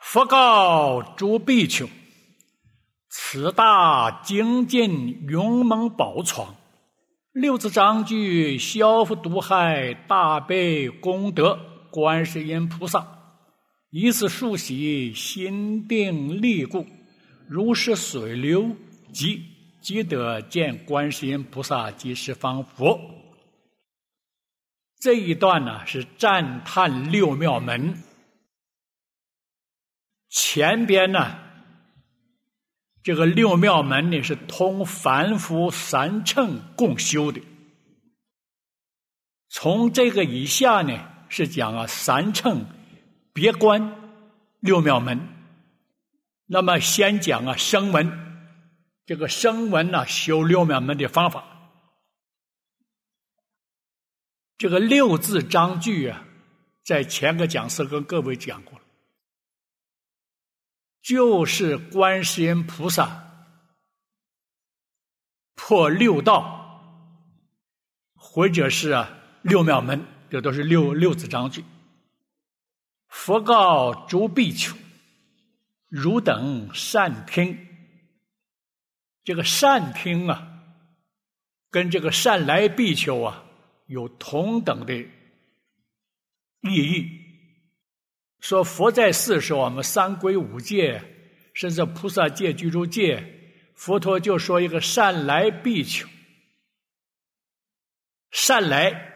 佛告诸比丘：此大精进勇猛宝床，六字章句消伏毒害，大悲功德观世音菩萨，以此漱洗心定力故，如是水流，即得见观世音菩萨及十方佛。这一段呢是赞叹六妙门，前边呢这个六妙门呢是同凡夫三乘共修的，从这个以下呢是讲三乘别观六妙门。那么先讲声闻，这个声闻修六妙门的方法。这个六字章句在前个讲师跟各位讲过了，就是观世音菩萨破六道，或者是六妙门，这都是六字章句。佛告诸比丘：汝等善听。这个善听跟这个善来比丘有同等的意义。说佛在世时，我们三归五戒，甚至菩萨戒、居住戒，佛陀就说一个善来比丘。善来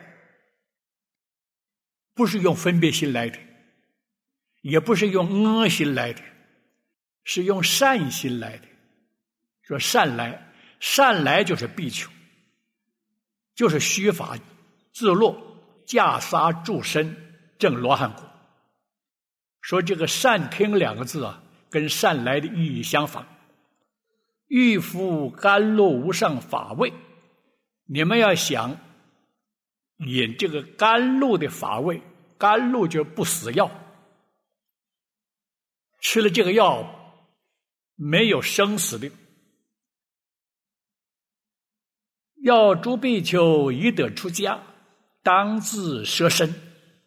不是用分别心来的，也不是用恶心来的，是用善心来的。说善来，善来就是比丘，就是须发自落，袈裟住身，证罗汉果。说这个善听两个字跟善来的意义相反。欲服甘露无上法味，你们要想饮这个甘露的法味，甘露就是不死药，吃了这个药没有生死的。要诸比丘已得出家，当自舍身。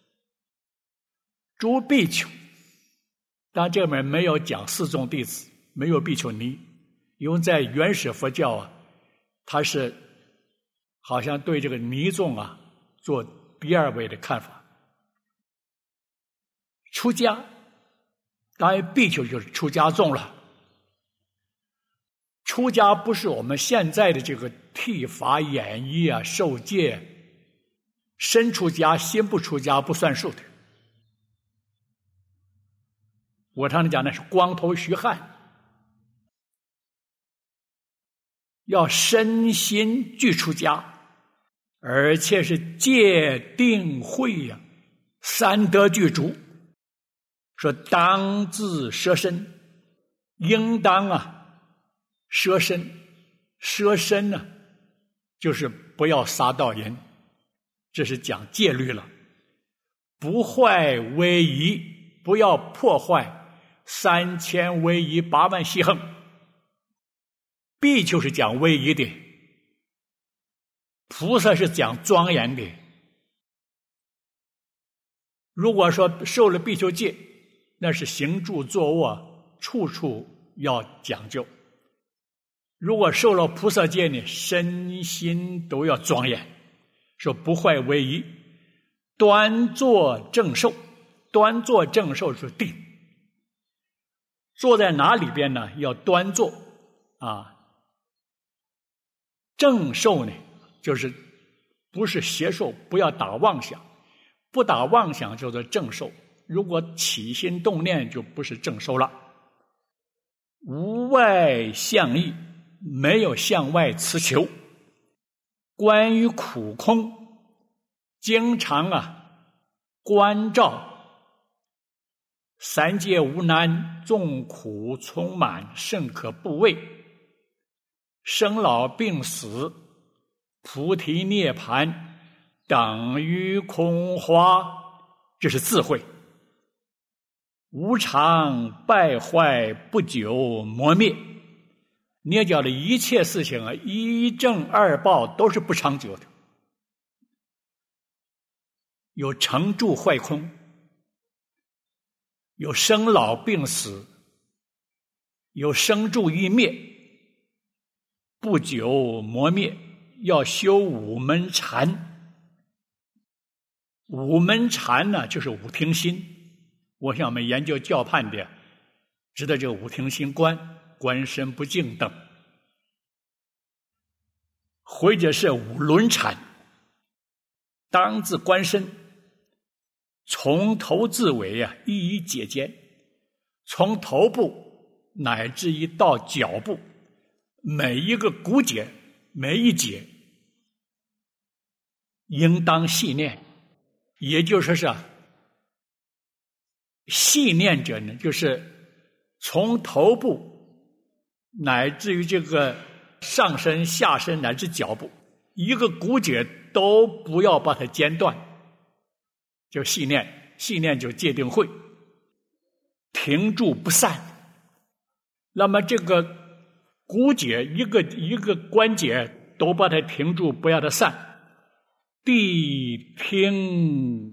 诸比丘，当然这里面没有讲四众弟子，没有比丘尼，因为在原始佛教他是好像对这个尼众做第二位的看法。出家，当然比丘就是出家众了。出家不是我们现在的这个剃发演衣受戒，身出家心不出家不算数的。我常常讲的是光头虚汉，要身心俱出家，而且是戒定慧三德具足。说当自舍身，应当舍身。舍身就是不要杀盗淫，这是讲戒律了。不坏威仪，不要破坏3000威仪8万细横。比丘是讲威仪的，菩萨是讲庄严的。如果说受了比丘戒，那是行住坐卧处处要讲究。如果受了菩萨戒呢，身心都要庄严。说不坏威仪，端坐正受。端坐正受是定，坐在哪里边呢？要端坐正受呢，就是不是邪受，不要打妄想，不打妄想叫做正受。如果起心动念就不是正受了。无外向意，没有向外持求。关于苦空，经常关照三界无难，众苦充满，甚可怖畏。生老病死，菩提涅槃，等于空花，这是智慧。无常败坏，不久磨灭。捏脚的一切事情一正二报都是不长久的，有成住坏空。 有生老病死，有生住异灭，不久磨灭，要修五门禅。五门禅呢，就是五听心。我想我们研究教判的知道这个五听心观，观身不净等，或者是五轮禅。当自观身，从头至尾一一解间，从头部乃至于到脚部，每一个骨节，每一节应当细念。也就是说细念者呢，就是从头部乃至于这个上身、下身乃至脚部，一个骨节都不要把它间断，就细念。细念就戒定慧，停住不散。那么这个骨节一个关节都把它停住，不要它散。谛听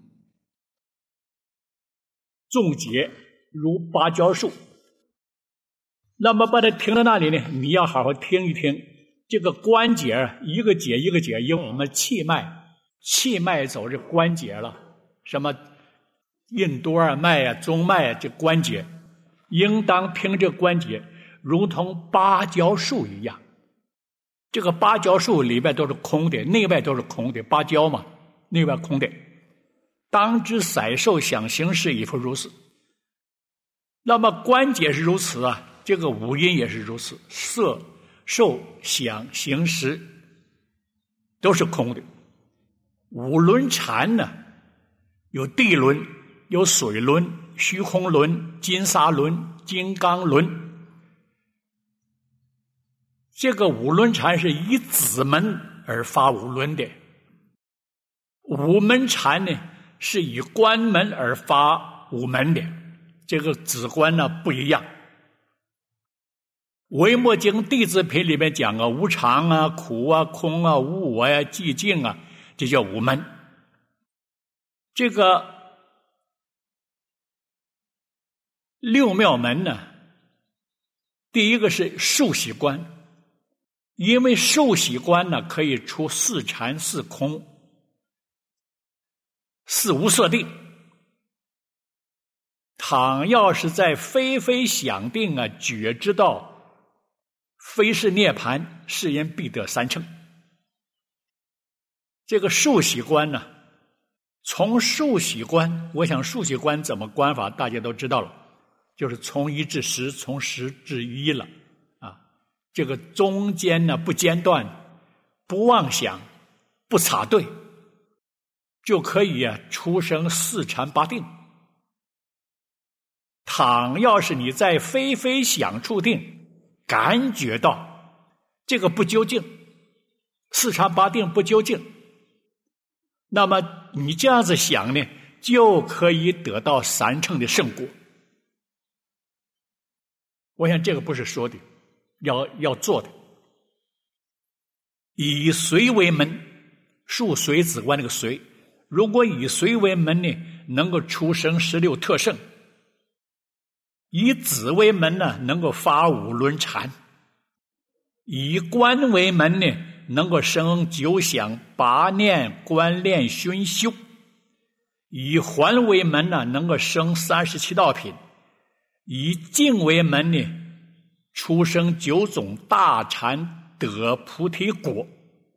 众节如芭蕉树，那么把它停在那里呢，你要好好听一听这个关节，一个节一个节，因为我们气脉走这关节了，什么任督二脉中脉这关节，应当听这关节如同芭蕉树一样。这个芭蕉树里边都是空的，内外都是空的，芭蕉嘛，内外空的。当知色受想行识亦复如是。那么关节是如此这个五阴也是如此，色受想行识都是空的。五轮禅呢，有地轮，有水轮，虚空轮，金沙轮，金刚轮。这个五轮禅是以子门而发五轮的，五门禅呢是以关门而发五门的，这个子关呢不一样。维摩经弟子品里面讲无常苦空无我寂静这叫五门。这个六妙门呢，第一个是数息观，因为数息观呢可以出四禅四空四无色定。倘要是在非非想定觉知道非是涅槃，是人必得三乘。这个数息观呢，从数息观，我想数息观怎么观法大家都知道了，就是从一至十，从十至一了这个中间呢不间断，不妄想，不插对，就可以出生四禅八定。倘要是你在非非想处定感觉到这个不究竟，四禅八定不究竟，那么你这样子想呢，就可以得到三乘的圣果。我想这个不是说的，要做的。以随为门，数随子观那个随，如果以随为门呢，能够出生16特圣；以子为门呢，能够发五轮禅；以观为门呢，能够生九想八念观练熏修；以环为门呢，能够生37道品；以静为门呢，出生9种大禅得菩提果。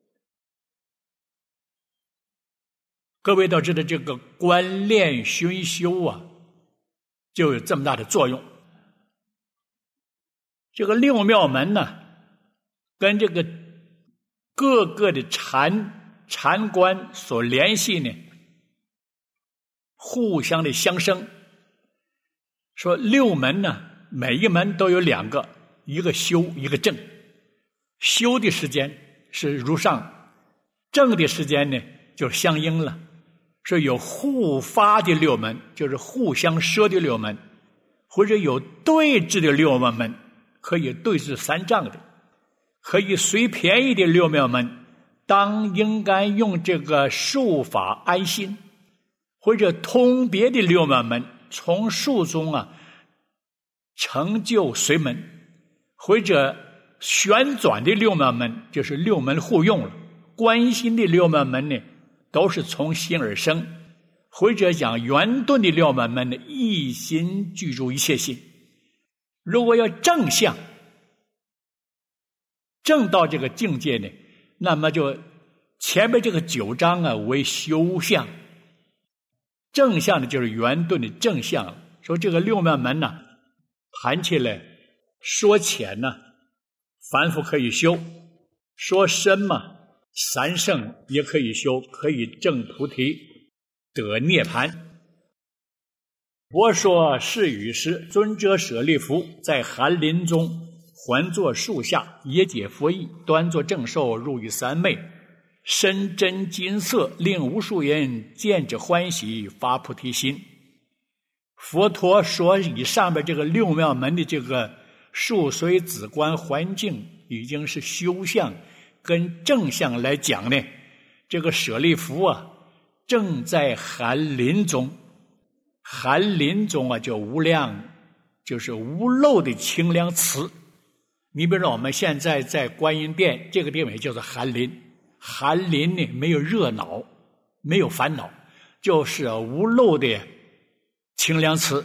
各位都知道这个观练熏修就有这么大的作用。这个六妙门呢，跟这个各个的禅观所联系呢，互相的相生。说六门呢，每一门都有两个，一个修一个正。修的时间是如上，正的时间呢就相应了。说有互发的六门，就是互相摄的六门，或者有对峙的六妙门，可以对峙三障的，可以随便宜的六妙门，当应该用这个术法安心，或者通别的六妙门， 从树中成就随门，或者旋转的六妙门，就是六门互用了。观心的六妙门呢，都是从心而生，或者讲圆顿的六妙门呢，一心具足一切心。如果要正向，正到这个境界呢，那么就前面这个9章为修相，正向的就是圆顿的正向。说这个六妙门谈起来说浅凡夫可以修，说深三圣也可以修，可以证菩提得涅槃。我说是与是，尊者舍利弗在寒林中还坐树下，也解佛意，端坐正受，入于三昧，身真金色，令无数人见者欢喜，发菩提心。佛陀说以上边这个六妙门的这个树随子观环境已经是修相跟正相来讲呢，这个舍利弗正在寒林中。寒林中就无量，就是无漏的清凉慈。你比如说我们现在在观音殿这个地方也叫做寒林，寒林呢没有热闹，没有烦恼，就是无漏的清凉慈，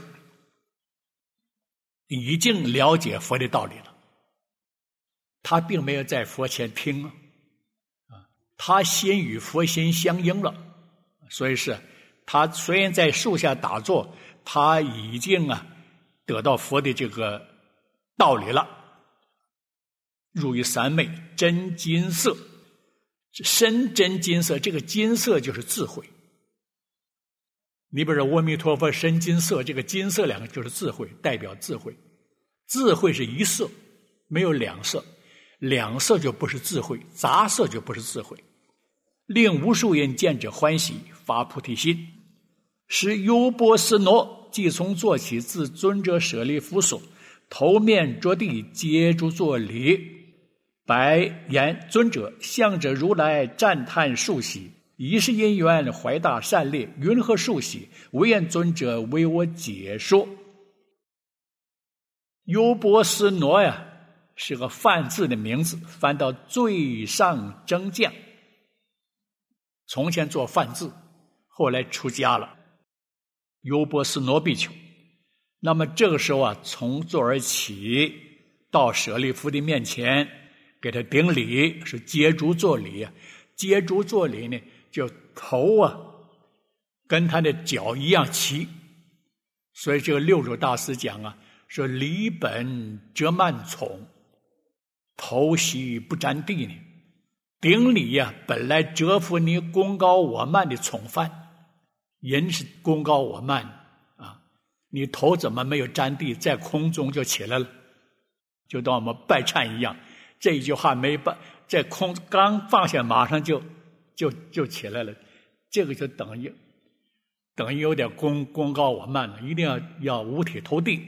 已经了解佛的道理了。他并没有在佛前听他心与佛心相应了，所以是他虽然在树下打坐，他已经得到佛的这个道理了。入于三昧，真金色，身真金色，这个金色就是智慧。你比如说阿弥陀佛身金色，这个金色两个就是智慧，代表智慧。智慧是一色，没有两色，两色就不是智慧，杂色就不是智慧。令无数人见者欢喜，发菩提心。是优波斯挪即从坐起，自尊者舍利弗所，头面着地，接住作礼，白言尊者，向者如来赞叹数喜，一是因缘怀大善劣，云何数喜？唯愿尊者为我解说。优波斯挪是个梵字的名字，翻到最上真将，从前做梵字，后来出家了。优波斯挪比丘，那么这个时候从座而起，到舍利弗的面前，给他顶礼，是接足作礼。接足作礼呢，就头跟他的脚一样齐。所以这个六祖大师讲说礼本折慢从，头膝不沾地呢。顶礼本来折服你功高我慢的从犯。人是功高我慢你头怎么没有沾地，在空中就起来了，就当我们拜忏一样。这一句话没拜，在空刚放下，马上就起来了。这个就等于有点功高我慢了，一定要五体投地。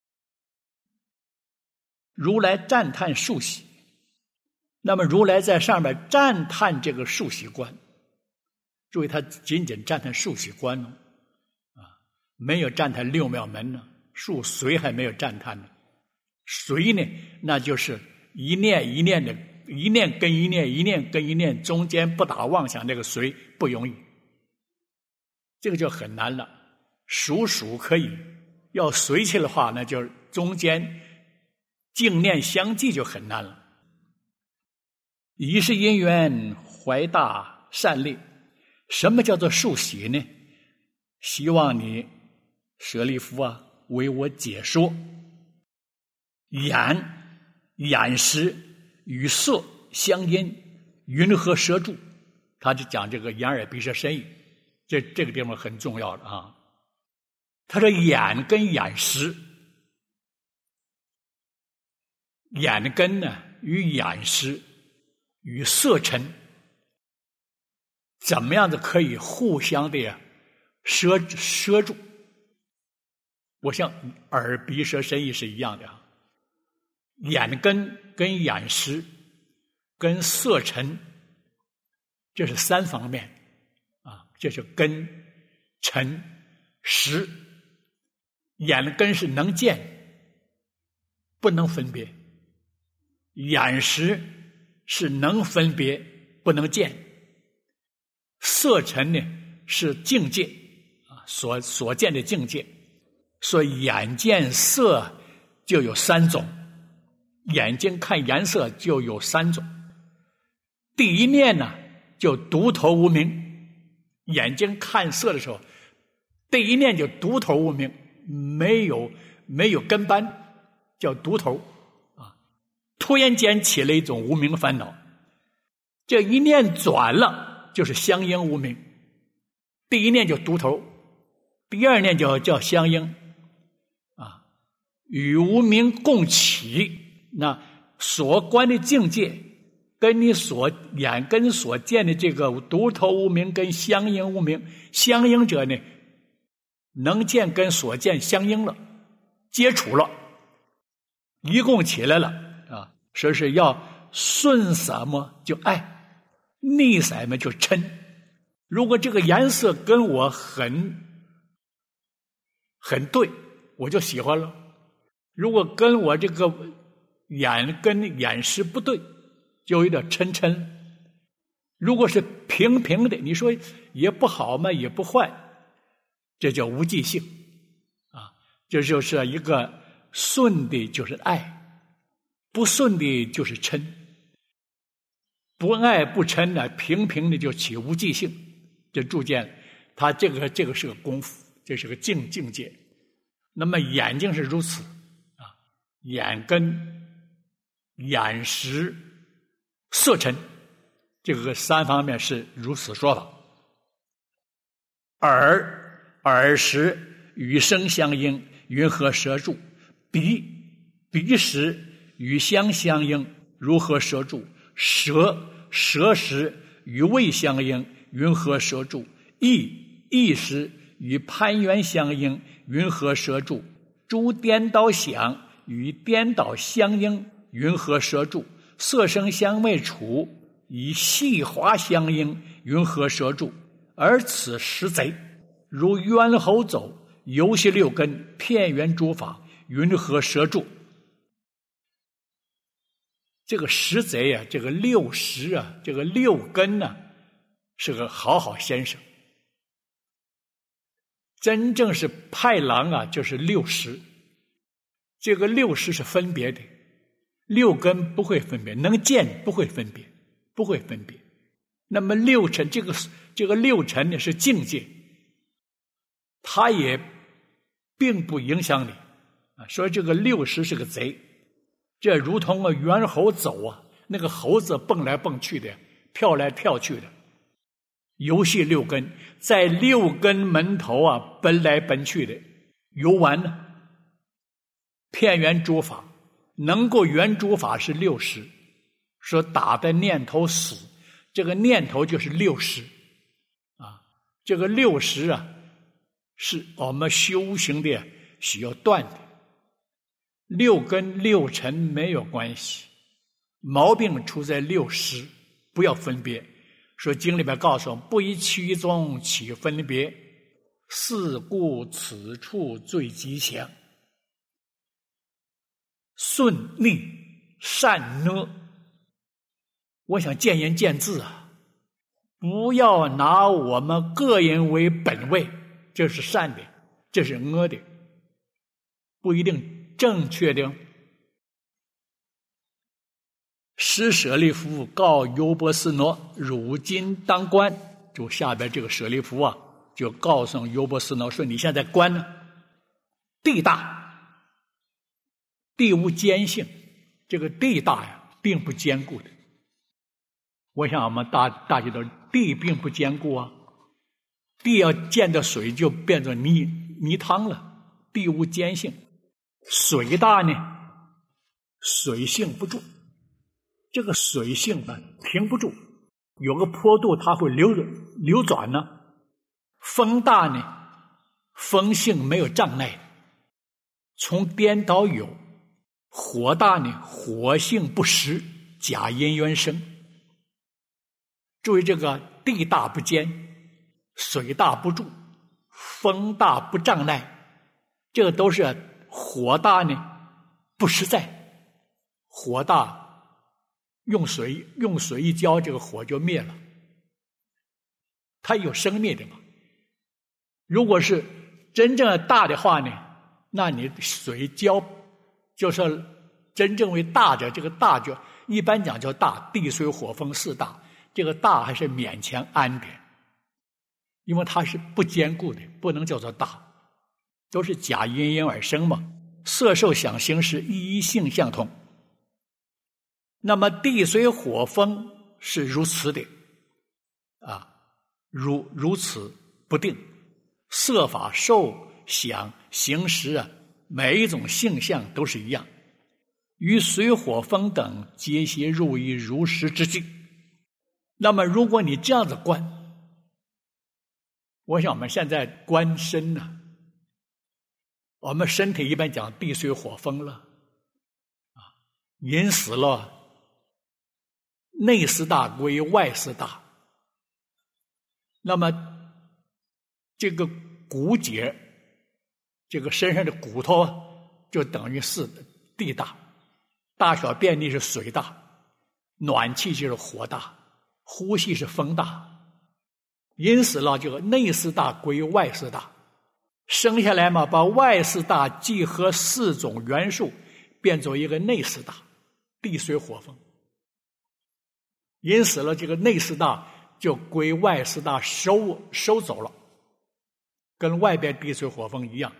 如来赞叹数喜，那么如来在上面赞叹这个数喜观。注意，他仅仅赞叹数喜观没有赞叹六妙门呢。数随还没有赞叹呢。随呢，那就是一念一念的，一念跟一念，一念跟一念，中间不打妄想，那个随不容易，这个就很难了。数可以，要随起的话，那就中间净念相继就很难了。一是因缘怀大善劣。什么叫做数喜呢？希望你舍利弗为我解说。眼识与色相因，云何摄住？他就讲这个眼耳鼻舌身意，这个地方很重要的他说眼跟眼识，眼根呢与眼识与色尘，怎么样的可以互相的摄住？我像耳鼻舌身意是一样的眼根跟眼识跟色尘，这是三方面这是根尘识。 眼根是能见，不能分别；眼识是能分别，不能见。色尘呢是境界啊，所见的境界。所以眼见色就有三种，眼睛看颜色就有三种。第一念呢，就独头无明。眼睛看色的时候，第一念就独头无明，没有根班，叫独头啊。突然间起了一种无明烦恼，这一念转了，就是相应无明。第一念就独头，第二念就叫相应啊，与无明共起。那所观的境界跟你所眼根所见的这个独头无明跟相应无明，相应者呢，能见跟所见相应了，接触了，一共起来了啊。说是要顺什么就爱，逆什么就嗔。如果这个颜色跟我很对，我就喜欢了；如果跟我这个眼识不对，就有点嗔。如果是平平的，你说也不好嘛，也不坏，这叫无记性啊。这就是一个顺的就是爱，不顺的就是嗔。不爱不嗔呢，平平的就起无记性。这逐渐他这个是个功夫，这是个境界。那么眼睛是如此啊，眼根、眼识、色尘，这个三方面是如此说法。耳识与声相应，云何摄住？鼻识与香相应，如何摄住？舌识与味相应，云何摄住？意识与攀缘相应，云何摄住？诸颠倒想与颠倒相应，云何摄住？色声香味触以细滑相应，云何摄住？而此识贼，如猿猴走，游戏六根，片缘诸法，云何摄住？这个识贼啊，这个六识啊，这个六根啊，是个好先生。真正是派郎啊，就是六识。这个六识是分别的，六根不会分别，能见不会分别，不会分别。那么六尘，这个六尘呢是境界，它也并不影响你啊。所以这个六识是个贼，这如同猿猴走啊，那个猴子蹦来蹦去的，跳来跳去的，游戏六根，在六根门头啊奔来奔去的游玩呢。片缘诸法，能够圆诸法是六识，说打的念头死，这个念头就是六识啊。这个六识啊，是我们修行的需要断的。六根六尘没有关系，毛病出在六识，不要分别。说经里边告诉我们，不以其中起分别，是故此处最吉祥。顺逆善恶，我想见仁见智啊，不要拿我们个人为本位，这是善的，这是恶的，不一定正确的。施舍利弗告优波斯耨，汝今当观。就下边这个舍利弗啊，就告诉优波斯耨说，你现在观呢，地大地无坚性，这个地大呀并不坚固的。我想我们大家都地并不坚固啊，地要见到水就变成泥汤了，地无坚性。水大呢，水性不住，这个水性啊停不住，有个坡度它会流转呢。风大呢，风性没有障碍，从颠倒有。火大呢，火性不实，假因缘生。注意这个地大不坚，水大不住，风大不障碍， 这个都是火大呢不实在，火大用水一浇，这个火就灭了，它有生灭的嘛。如果是真正的大的话呢，那你水浇就是真正为大者，这个大就一般讲叫大，地水火风四大，这个大还是勉强安的，因为它是不坚固的，不能叫做大，都是假因缘而生嘛。色受想行识一一性相同，那么地水火风是如此的如此不定，色法受想行识每一种性相都是一样，于水火风等皆悉入一如实之境。那么如果你这样子观，我想我们现在观身我们身体一般讲地水火风了人死了，内四大归外四大，那么这个骨节，这个身上的骨头就等于是地大，大小便利是水大，暖气就是火大，呼吸是风大，因此了这个内四大归外四大，生下来嘛，把外四大集合四种元素变作一个内四大，地水火风。因此了这个内四大就归外四大收走了，跟外边地水火风一样。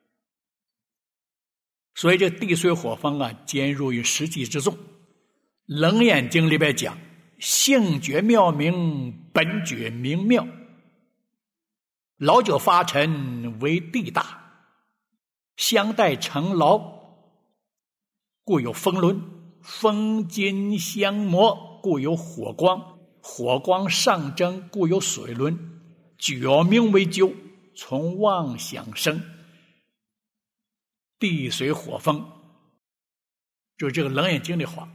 所以这地水火风兼入于实际之中。楞严经里边讲，性觉妙明，本觉明妙，老久发尘为地大，相待成劳，故有风轮，风金相磨，故有火光，火光上蒸，故有水轮，觉明为究，从妄想生，地水火风，就这个楞严经的话。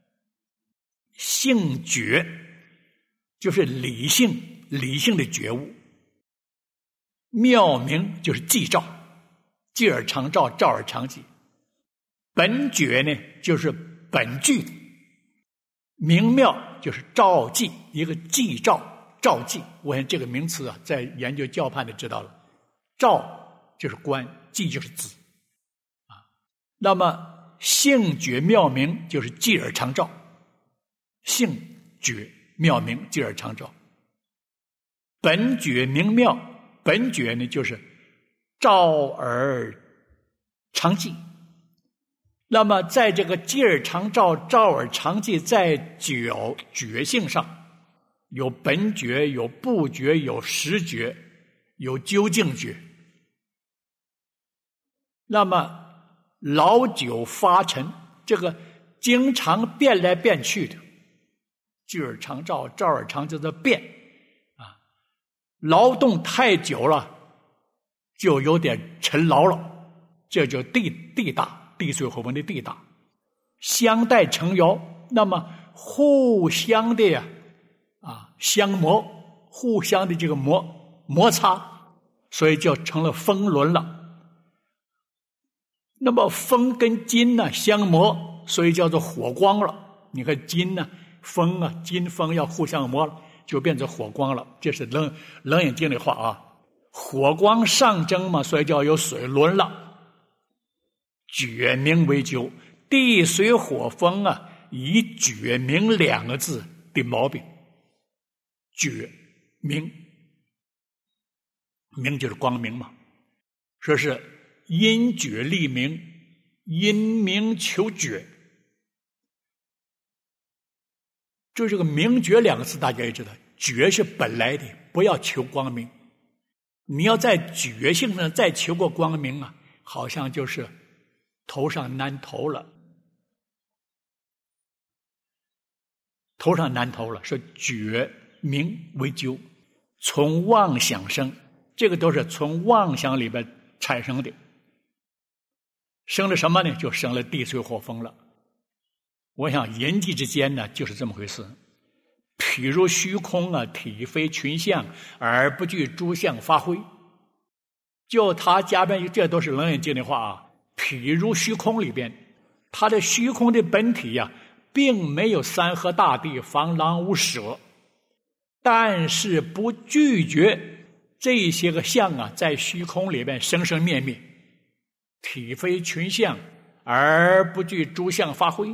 性觉就是理性的觉悟，妙明就是寂照，寂而常照，照而常寂。本觉呢就是本具，明妙就是照寂，一个寂照照寂。我想这个名词在研究教派的知道了，照就是观，寂就是止那么性觉妙明就是寂而常照，性觉妙明，寂而常照。本觉明妙，本觉呢就是照而常寂。那么在这个寂而常照，照而常寂，在觉性上有本觉，有不觉，有实觉，有究竟觉。那么老久发尘，这个经常变来变去的，寂而常照，照而常寂的变劳动太久了就有点沉劳了，这就地大，地水火风的地大。相待成窑，那么互相的相磨，互相的这个摩擦，所以就成了风轮了。那么风跟金相磨，所以叫做火光了。你看金风金风要互相磨了，就变成火光了。这是楞严经的话火光上蒸嘛，所以叫有水轮了。觉明为究，地水火风以觉明两个字的毛病。觉明，明就是光明嘛，说是因觉立明，因明求觉。就这个明觉两个字大家也知道，觉是本来的，不要求光明。你要在觉性上再求过光明好像就是头上难头了。头上难头了，说觉明为究，从妄想生，这个都是从妄想里边产生的。生了什么呢？就生了地水火风了。我想人际之间就是这么回事。譬如虚空体非群相，而不具诸相发挥。 就他家边，这都是《楞严经》的话啊。譬如虚空里边，它的虚空的本体呀，并没有山河大地、方廊屋舍，但是不拒绝这些个相啊，在虚空里边生生灭灭，体非群相，而不惧诸相发挥。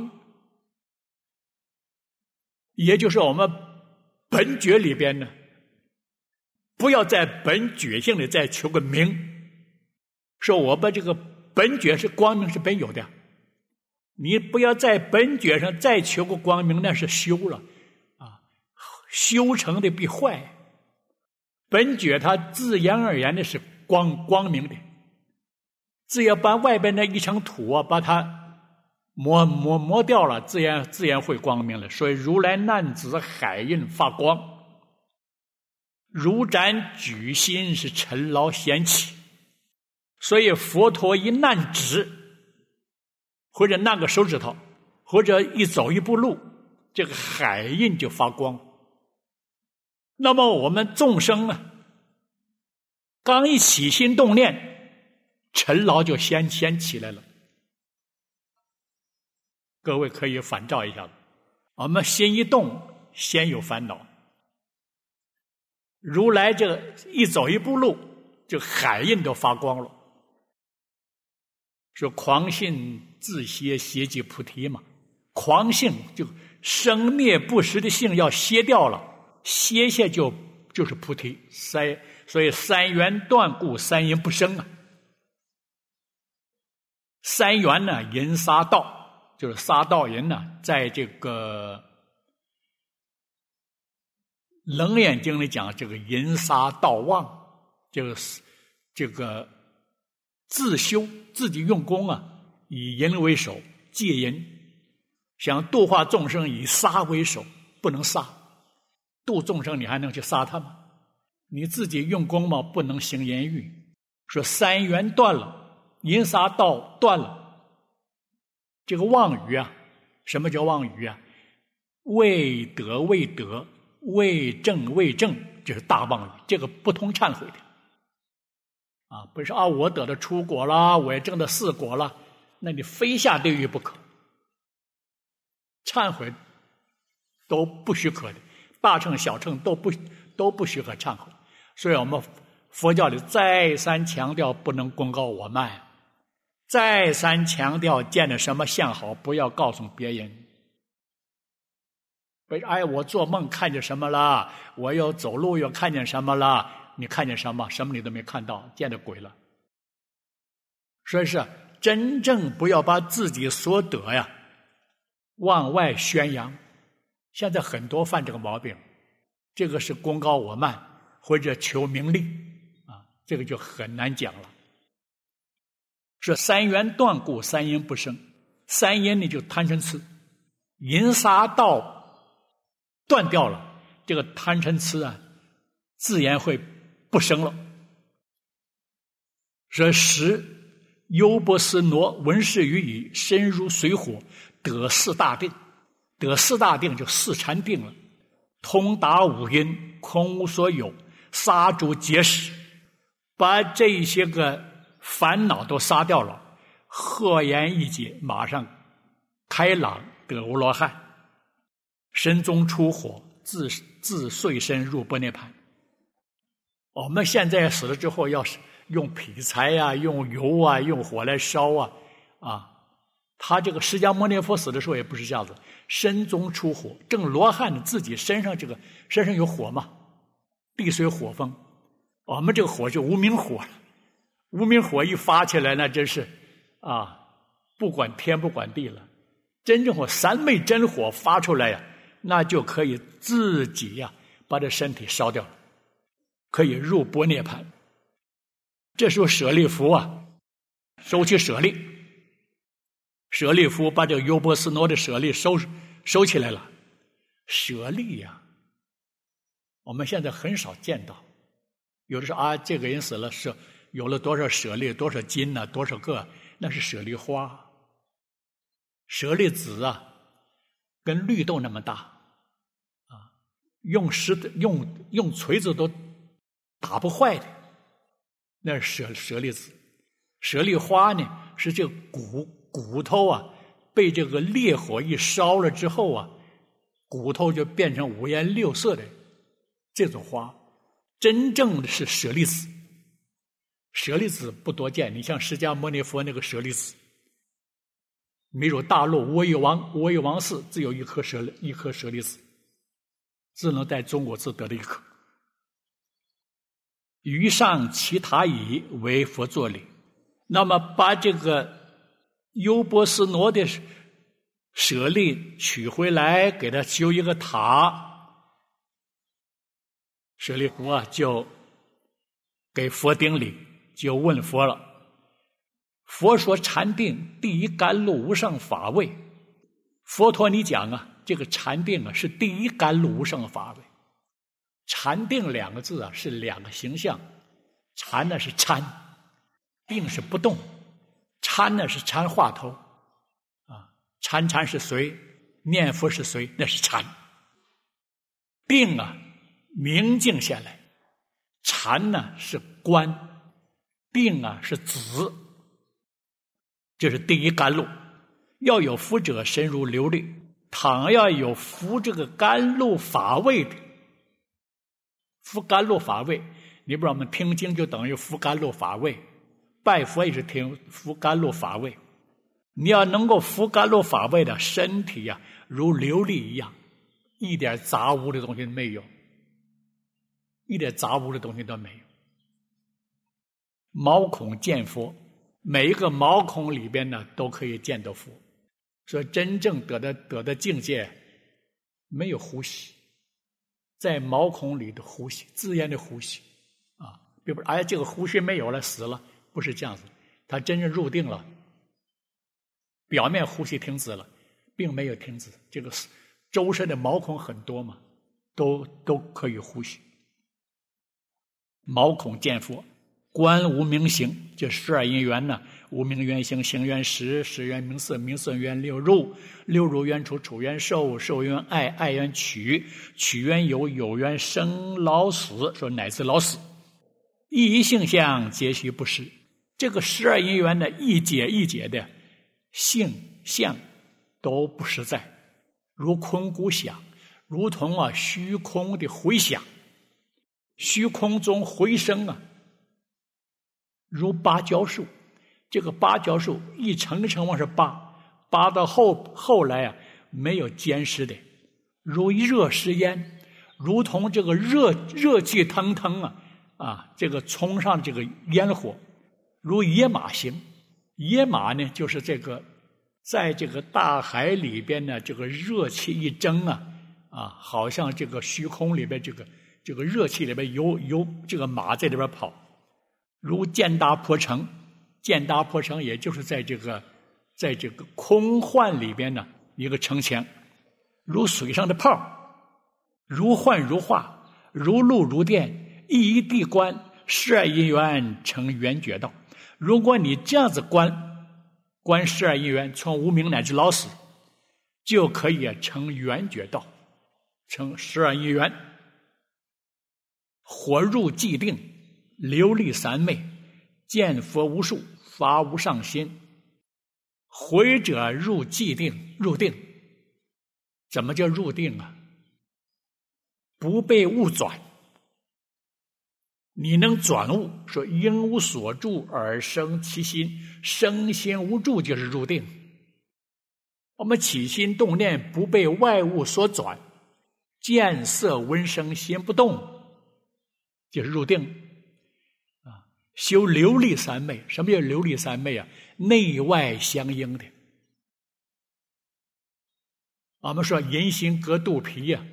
也就是我们本觉里边呢，不要在本觉性里再求个名，说我把这个本觉是光明是本有的，你不要在本觉上再求个光明，那是修了啊，修成的必坏。本觉它自然而然的是光明的，只要把外边那一层土啊，把它磨掉了，自然会光明了。所以如来难指海印发光，如展举心是尘劳显起。所以佛陀一难指，或者那个手指头，或者一走一步路，这个海印就发光。那么我们众生啊，刚一起心动念，尘劳就先起来了。各位可以反照一下，我们心一动，先有烦恼。如来这一走一步路，这海印都发光了。说狂性自歇，歇即菩提嘛。狂性就生灭不实的性要歇掉了，歇下就是菩提。所以三缘断故，三因不生啊。三缘呢，淫杀盗，就是杀盗淫呢，在这个《楞严经》里讲，这个淫杀盗妄，就是这个自修，自己用功啊，以淫为首，戒淫。想度化众生，以杀为首，不能杀。度众生，你还能去杀他吗？你自己用功嘛，不能行淫欲。说三缘断了，淫杀盗断了，这个妄语啊，什么叫妄语啊？未得，未正，这是大妄语，这个不通忏悔的。不是啊，我得了出果了，我也证了四果了，那你非下地狱不可。忏悔都不许可的，大乘小乘都不许可忏悔。所以我们佛教里再三强调不能功高我慢，再三强调见了什么相好不要告诉别人。我做梦看见什么了，我又走路又看见什么了，你看见什么？什么你都没看到，见着鬼了。所以是真正不要把自己所得呀往外宣扬。现在很多犯这个毛病，这个是功高我慢或者求名利这个就很难讲了。说三缘断故，三因不生。三因呢就贪嗔痴，淫杀盗断掉了，这个贪嗔痴啊自然会不生了。说时优波斯挪闻是语已，深入水火，得四大定。得四大定就四禅定了，通达五阴，空无所有，杀诸结使，把这些个烦恼都杀掉了，赫然一解，马上开朗得无罗汉，身中出火，自碎身入般涅盘。我们现在死了之后，要是用劈柴用油用火来烧他这个释迦牟尼佛死的时候也不是这样子，身中出火，正罗汉自己身上有火嘛，地水火风，我们这个火就无明火了。无明火一发起来，那真是不管天不管地了。真正火三昧真火发出来那就可以自己把这身体烧掉了，可以入般涅盘。这时候舍利弗收起舍利，舍利弗把这个优波斯挪的舍利收起来了。舍利我们现在很少见到。有的说这个人死了是有了多少舍利，多少斤多少个，那是舍利花。舍利子跟绿豆那么大用锤子都打不坏的， 那是舍利子。舍利花呢，是这个骨头啊，被这个烈火一烧了之后啊，骨头就变成五颜六色的这种花。真正的是舍利子，舍利子不多见。你像释迦牟尼佛那个舍利子，没有大陆无为王寺只有一颗舍利子，只能在中国只得了一颗。于上其他矣，为佛作礼。那么把这个优波斯挪的舍利取回来，给他修一个塔。舍利弗啊，就给佛顶礼，就问佛了。佛说禅定第一甘露无上法位。佛陀你讲啊，这个禅定啊是第一甘露无上法位。禅定两个字啊是两个形象，禅呢是参，定是不动，参呢是参话头啊，参是随，念佛是随，那是禅。定啊明静下来，禅呢是观，定啊是止。这是第一甘露。要有福者深如流利，倘要有福这个甘露法位的，福甘露法位，你不知道我们听经就等于福甘露法位，拜佛也是听福甘露法位。你要能够福甘露法位的身体啊，如琉璃一样，一点杂污的东西没有，一点杂污的东西都没有。毛孔见佛，每一个毛孔里边呢都可以见到佛。所以真正得的境界没有呼吸，在毛孔里的呼吸，自然的呼吸啊，并不是哎这个呼吸没有了死了，不是这样子。他真正入定了，表面呼吸停止了，并没有停止。这个周身的毛孔很多嘛，都可以呼吸。毛孔见佛，观无明行，这12因缘呢，无明缘行，行缘识，识缘名色，名色缘六入，六入缘处，处缘受，受缘爱，爱缘取，取缘有，有缘生老死，说乃至老死，一性相皆须不实。这个12因缘的一解一解的性相都不实在，如空谷响，如同虚空的回响，虚空中回声啊，如芭蕉树。这个芭蕉树一层一层往上拔到后来啊，没有坚实的，如热食烟，如同这个热气腾腾啊，这个冲上这个烟火，如野马行。野马呢，就是这个在这个大海里边呢，这个热气一蒸啊，好像这个虚空里边这个热气里边有这个马在里边跑。如见大婆城，见大婆城也就是在这个空幻里边呢一个城墙，如水上的泡，如幻如化，如露如电，一地观，12因缘成圆觉道。如果你这样子观12因缘，从无明乃至老死，就可以成圆觉道，成12因缘。火入寂定，流离三昧，见佛无数，发无上心。回者入寂定，入定。怎么叫入定啊？不被物转，你能转物。说因无所住而生其心，生心无住就是入定。我们起心动念不被外物所转，见色闻声心不动，就是入定。修流离三昧。什么叫流离三昧啊？内外相应的。我们说人心隔肚皮啊，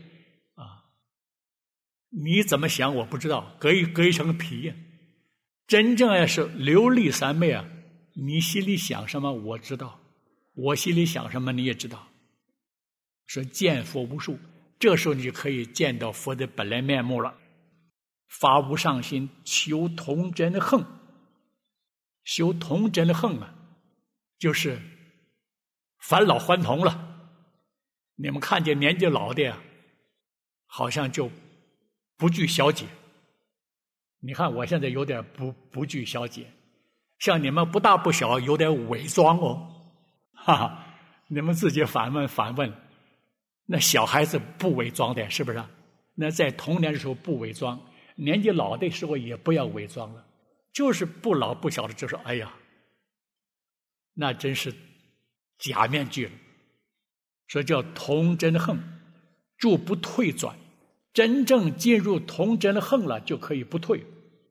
你怎么想我不知道，隔一层皮呀。真正要是流离三昧啊，你心里想什么我知道，我心里想什么你也知道。说见佛无数，这时候你就可以见到佛的本来面目了。发无上心，修同真横。修同真横啊，就是返老还童了。你们看见年纪老的好像就不惧小节， 你看我现在有点不拘小节，像你们不大不小有点伪装哦，哈哈，你们自己反问，那小孩子不伪装的，是不是？那在童年的时候不伪装，年纪老的时候也不要伪装了，就是不老不小的就说哎呀，那真是假面具了。所以叫童真横，住不退转，真正进入童真横了，就可以不退。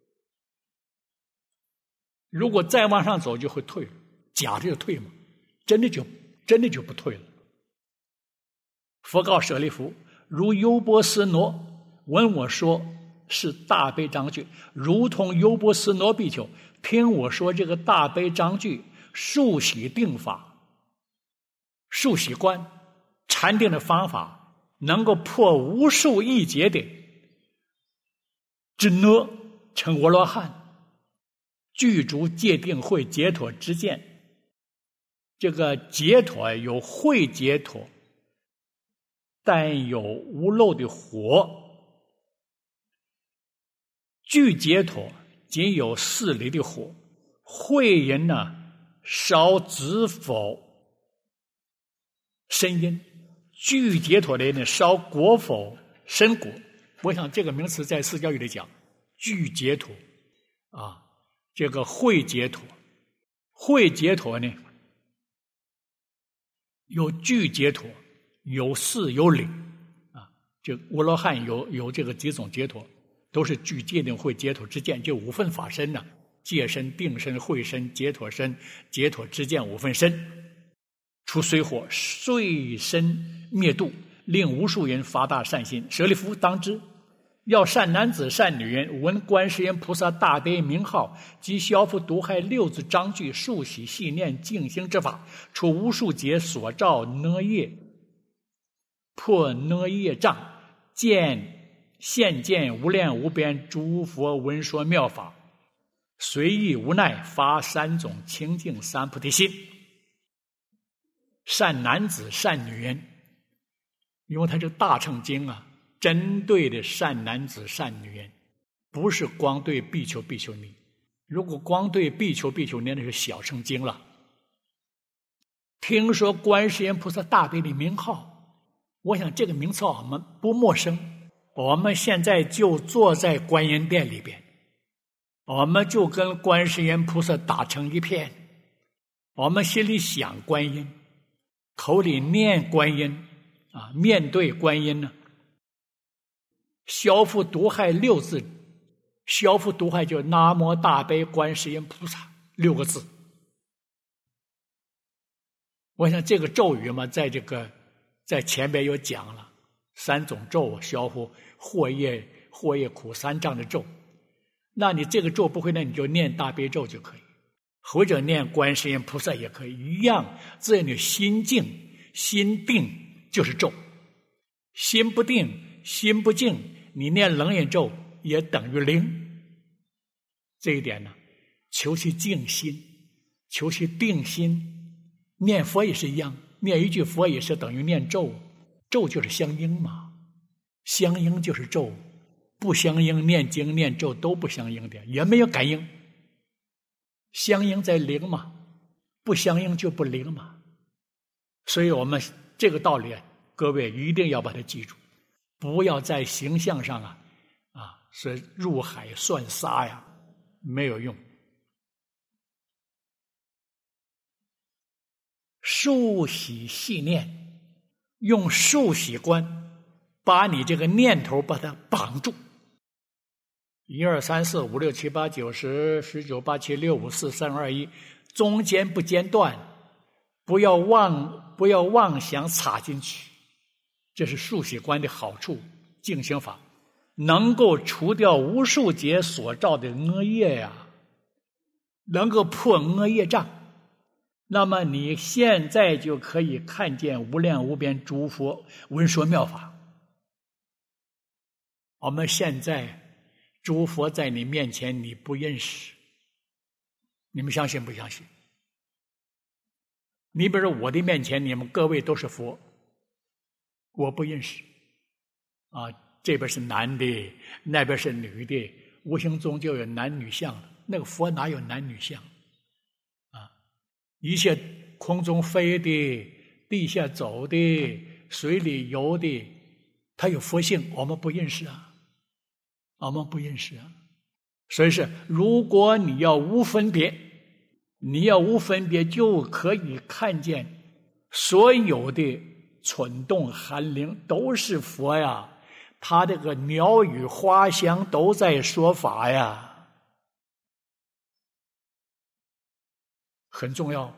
如果再往上走，就会退，假的就退嘛，真的就不退了。佛告舍利弗：如优波斯挪闻我说是大悲章句，如同优波斯挪比丘听我说这个大悲章句，数喜定法，数喜观禅定的方法，能够破无数亿劫的之呢，成阿罗汉，具足戒定慧解脱之见。这个解脱有慧解脱，但有无漏的火；具解脱仅有四离的火。慧人呢，烧子否身因；具解脱的人呢，烧果否身果。我想这个名词在释教义里讲，具解脱啊，这个慧解脱，慧解脱呢，有具解脱，有事有理啊。这阿罗汉有这个几种解脱，都是具戒定慧解脱之见，就五分法身呢、戒身、定身、慧身、解脱身、解脱之见五分身，除水火，碎身灭度，令无数人发大善心。舍利弗，当知，要善男子善女人闻观世音菩萨大悲名号及消伏毒害六字章句，数喜细念净行之法，除无数劫所造呢业，破呢业障，现见无量无边诸佛闻说妙法，随意无奈发三种清净三菩提心。善男子善女人，因为它这个大乘经啊，针对的善男子善女人，不是光对比丘比丘尼。如果光对比丘比丘尼，那是小乘经了。听说观世音菩萨大悲的名号，我想这个名号我们不陌生。我们现在就坐在观音殿里边，我们就跟观世音菩萨打成一片，我们心里想观音，口里念观音啊，面对观音呢。消伏毒害六字，消伏毒害就是南无大悲观世音菩萨六个字。我想这个咒语嘛，在前边有讲了三种咒，消伏祸业苦三障的咒。那你这个咒不会念，你就念大悲咒就可以，或者念观世音菩萨也可以，一样。只要你心静心定就是咒，心不定心不静，你念楞严咒也等于零。这一点呢，求其静心，求其定心。念佛也是一样，念一句佛也是等于念咒，咒就是相应嘛，相应就是咒，不相应念经念咒都不相应的，也没有感应。相应在灵嘛，不相应就不灵嘛。所以我们这个道理各位一定要把它记住，不要在形象上是入海算沙呀，没有用。数喜细念，用数喜观把你这个念头把它绑住。1 2 3 4 5 6 7 8 9 10 19 8 7 6 5 4 3 2 1，中间不间断，不要妄想插进去。这是数喜观的好处，净行法能够除掉无数劫所造的恶业呀，能够破恶业障。那么你现在就可以看见无量无边诸佛闻说妙法。我们现在诸佛在你面前你不认识，你们相信不相信？你比如说我的面前你们各位都是佛，我不认识这边是男的，那边是女的， 无形中就有男女相了。那个佛哪有男女相啊？一切空中飞的、地下走的、水里游的，他有佛性，我们不认识啊，我们不认识啊。所以是，如果你要无分别，就可以看见所有的蠢动寒灵都是佛呀，他这个鸟语花香都在说法呀，很重要。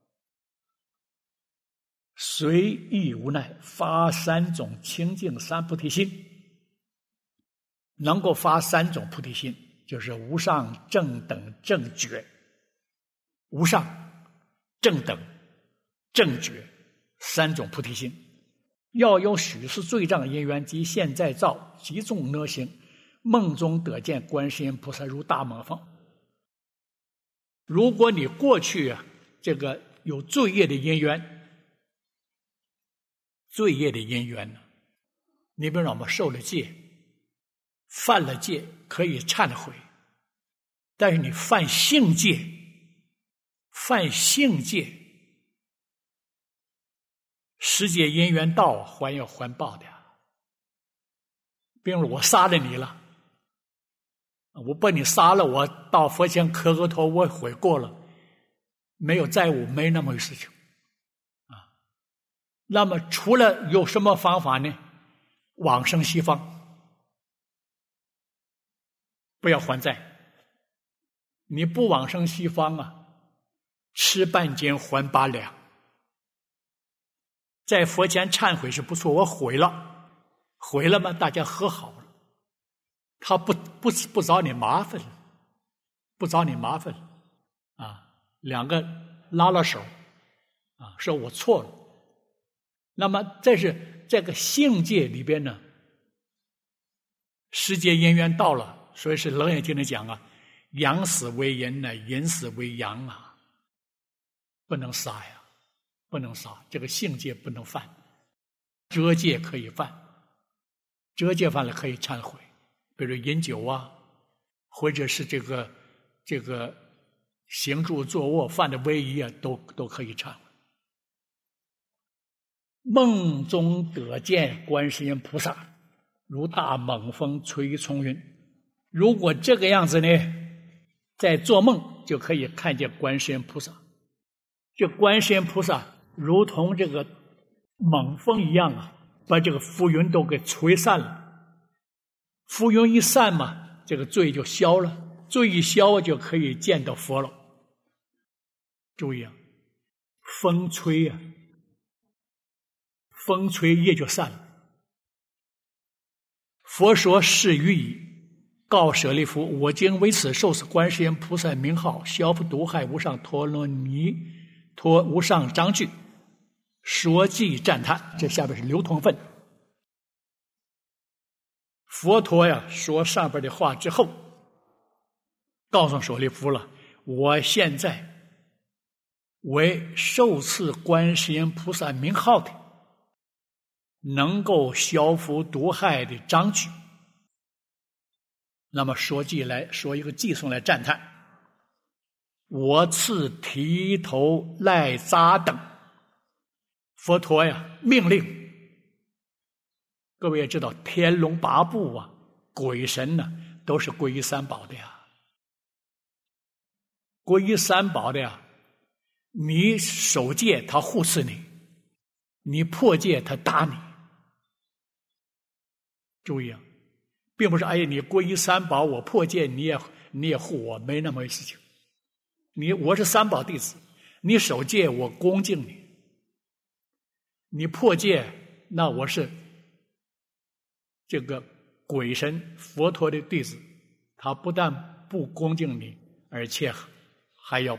随意无奈，发3种清净三菩提心，能够发3种菩提心，就是无上正等正觉，无上正等正觉3种菩提心，要有许是罪障因缘及现在造及众呢行，梦中得见观世音菩萨如大猛风。如果你过去这个有罪业的因缘呢，你比如说我们受了戒，犯了戒可以忏悔，但是你犯性戒，世界因缘到还要还报的。比如我杀了你了，我把你杀了，我到佛前磕个头，我悔过了，没有债务，没那么回事情啊。那么除了有什么方法呢？往生西方，不要还债。你不往生西方吃半斤还8两。在佛前忏悔是不错，我悔了嘛，大家和好了，他不找你麻烦了，两个拉了手说我错了。那么这是这个性界里边呢，世界因缘到了，所以是楞严经里讲阳死为阴阴死为阳不能杀呀，不能杀，这个性戒不能犯，遮戒可以犯，遮戒犯了可以忏悔，比如饮酒或者是这个行住坐卧犯的威仪都可以忏悔。梦中得见观世音菩萨如大猛风吹冲云，如果这个样子呢，在做梦就可以看见观世音菩萨。这观世音菩萨如同这个猛风一样把这个浮云都给吹散了。浮云一散嘛，这个罪就消了，罪一消就可以见到佛了。注意风吹风吹业就散了。佛说是于已，告舍利弗，我今为此受持观世音菩萨名号，消伏毒害无上陀罗尼陀无上章句，说偈赞叹。这下边是流通分。佛陀说上边的话之后，告诉舍利弗了，我现在为受持观世音菩萨名号的，能够消伏毒害的章句。那么说偈来说一个偈颂来赞叹，我赐提头赖扎等。佛陀命令，各位也知道天龙八部鬼神都是皈依三宝的皈依三宝的你守戒他护持你，你破戒他打你。注意并不是你皈依三宝我破戒你也护我，没那么回事情。我是三宝弟子，你守戒我恭敬你，你破戒那我是这个鬼神佛陀的弟子，他不但不恭敬你，而且还要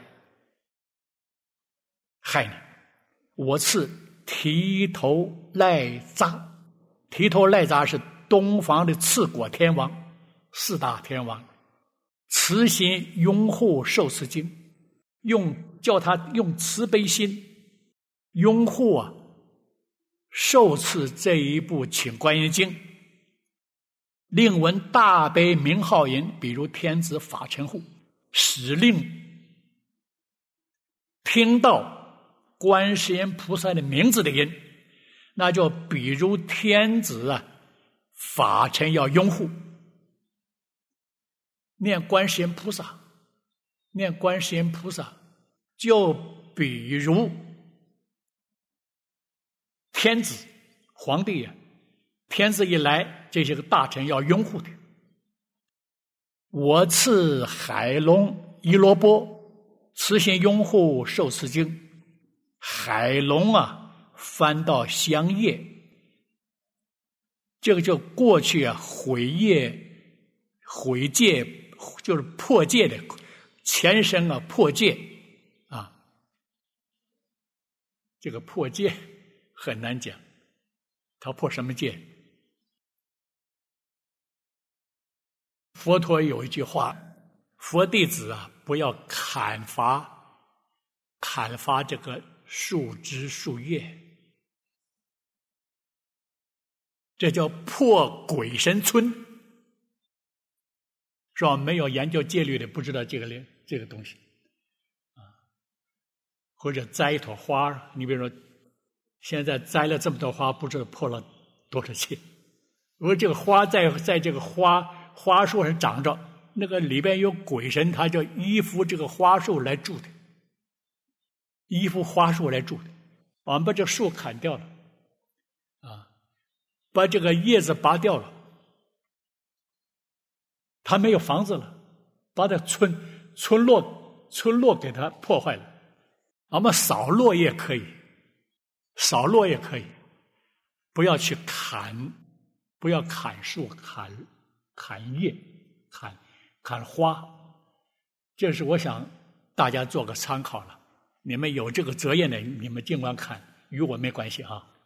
害你。我赐提头赖扎，提头赖扎是东方的刺果天王，4大天王，慈心拥护受持经，叫他用慈悲心拥护受持这一部请观音经。 令闻大悲名号音，比如天子法尘护，使令听到观世音菩萨的名字的音，那就比如天子法尘要拥护，念观世音菩萨，念观世音菩萨，就比如天子皇帝天子一来，这些个大臣要拥护的。我赐海龙伊罗波，慈心拥护受持经。海龙翻到香叶，这个就过去毁戒，就是破戒的前身破戒这个破戒很难讲，他破什么戒？佛陀有一句话，佛弟子不要砍伐这个树枝树叶，这叫破鬼神村，是吧？没有研究戒律的不知道这个东西或者栽一朵花，你比如说现在栽了这么多花，不知道破了多少戒。如果这个花在这个花树上长着，那个里边有鬼神，他就依附这个花树来住的，依附花树来住的。我们把这树砍掉了把这个叶子拔掉了，他没有房子了，把这村落给他破坏了。我们扫落叶可以，不要去不要砍树、砍叶、砍花。这是我想大家做个参考了。你们有这个责任的，你们尽管砍，与我没关系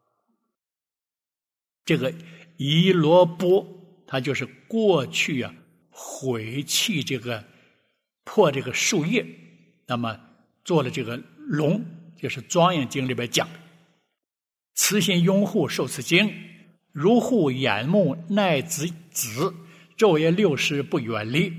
这个伊罗波，它就是过去毁弃破这个树叶，那么做了这个龙，就是《庄严经》里边讲的。慈心拥护受持经，如护眼目乃子，昼夜60不远离。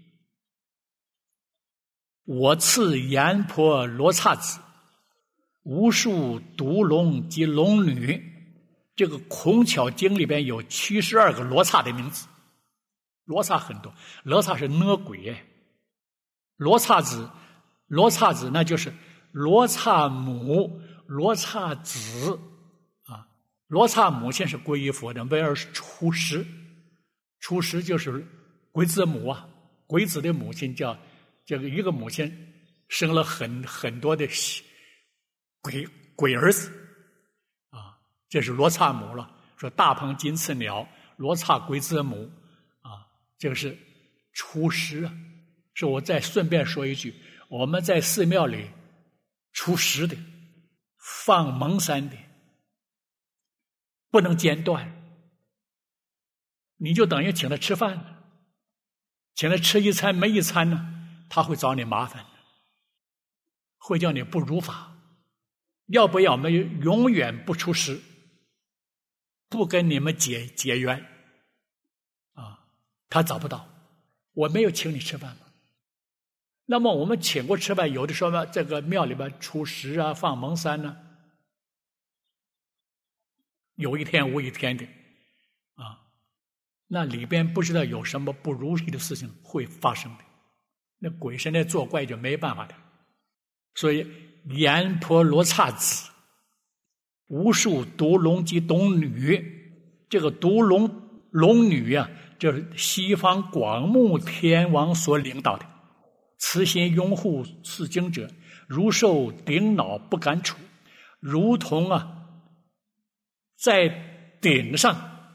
我赐阎婆罗刹子，无数毒龙及龙女。这个孔巧经里边有72个罗刹的名字，罗刹很多，罗刹是恶鬼罗刹子那就是罗刹母、罗刹子罗刹母亲是皈依佛的，为儿是出师就是鬼子母鬼子的母亲叫这个一个母亲生了很多的鬼儿子这是罗刹母了。说大鹏金翅鸟，罗刹鬼子母这个是出师是我再顺便说一句，我们在寺庙里出食的、放蒙山的不能间断，你就等于请他吃饭，请他吃一餐没一餐呢，他会找你麻烦，会叫你不如法。要不要我们永远不出食，不跟你们结缘他找不到，我没有请你吃饭吗？那么我们请过吃饭，有的时候这个庙里边出食放蒙山呢，有一天无一天的那里边不知道有什么不如意的事情会发生的，那鬼神来作怪就没办法的。所以阎婆罗刹子，无数毒龙及龙女，这个毒龙女就是西方广目天王所领导的。慈心拥护持经者，如受顶脑不敢触，如同在顶上，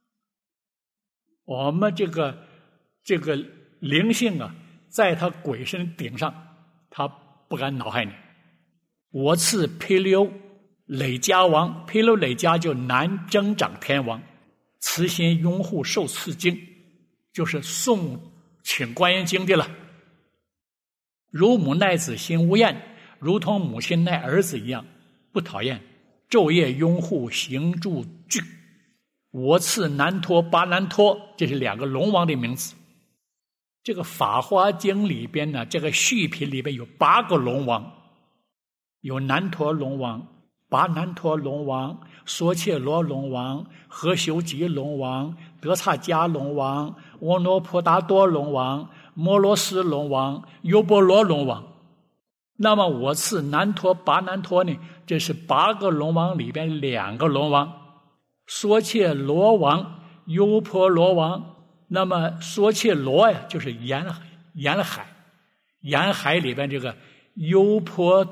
我们这个灵性在他鬼身顶上，他不敢恼害你。我赐毗留累迦王，毗留累迦就南增长天王，慈心拥护受持经，就是诵请观音经的了。如母奈子心无厌，如同母亲奈儿子一样不讨厌，昼夜拥护行住具。 我次难陀巴难陀，这是2个龙王的名字。这个《法华经》里边呢，这个续品里边有8个龙王，有难陀龙王、巴难陀龙王、梭切罗龙王、何修吉龙王、德萨迦龙王、阿耨婆达多龙王、摩罗斯龙王、优波罗龙王。那么我次难陀巴难陀呢，这是8个龙王里边2个龙王，梭切罗王、优婆罗王。那么梭切罗呀，就是沿海里边这个优波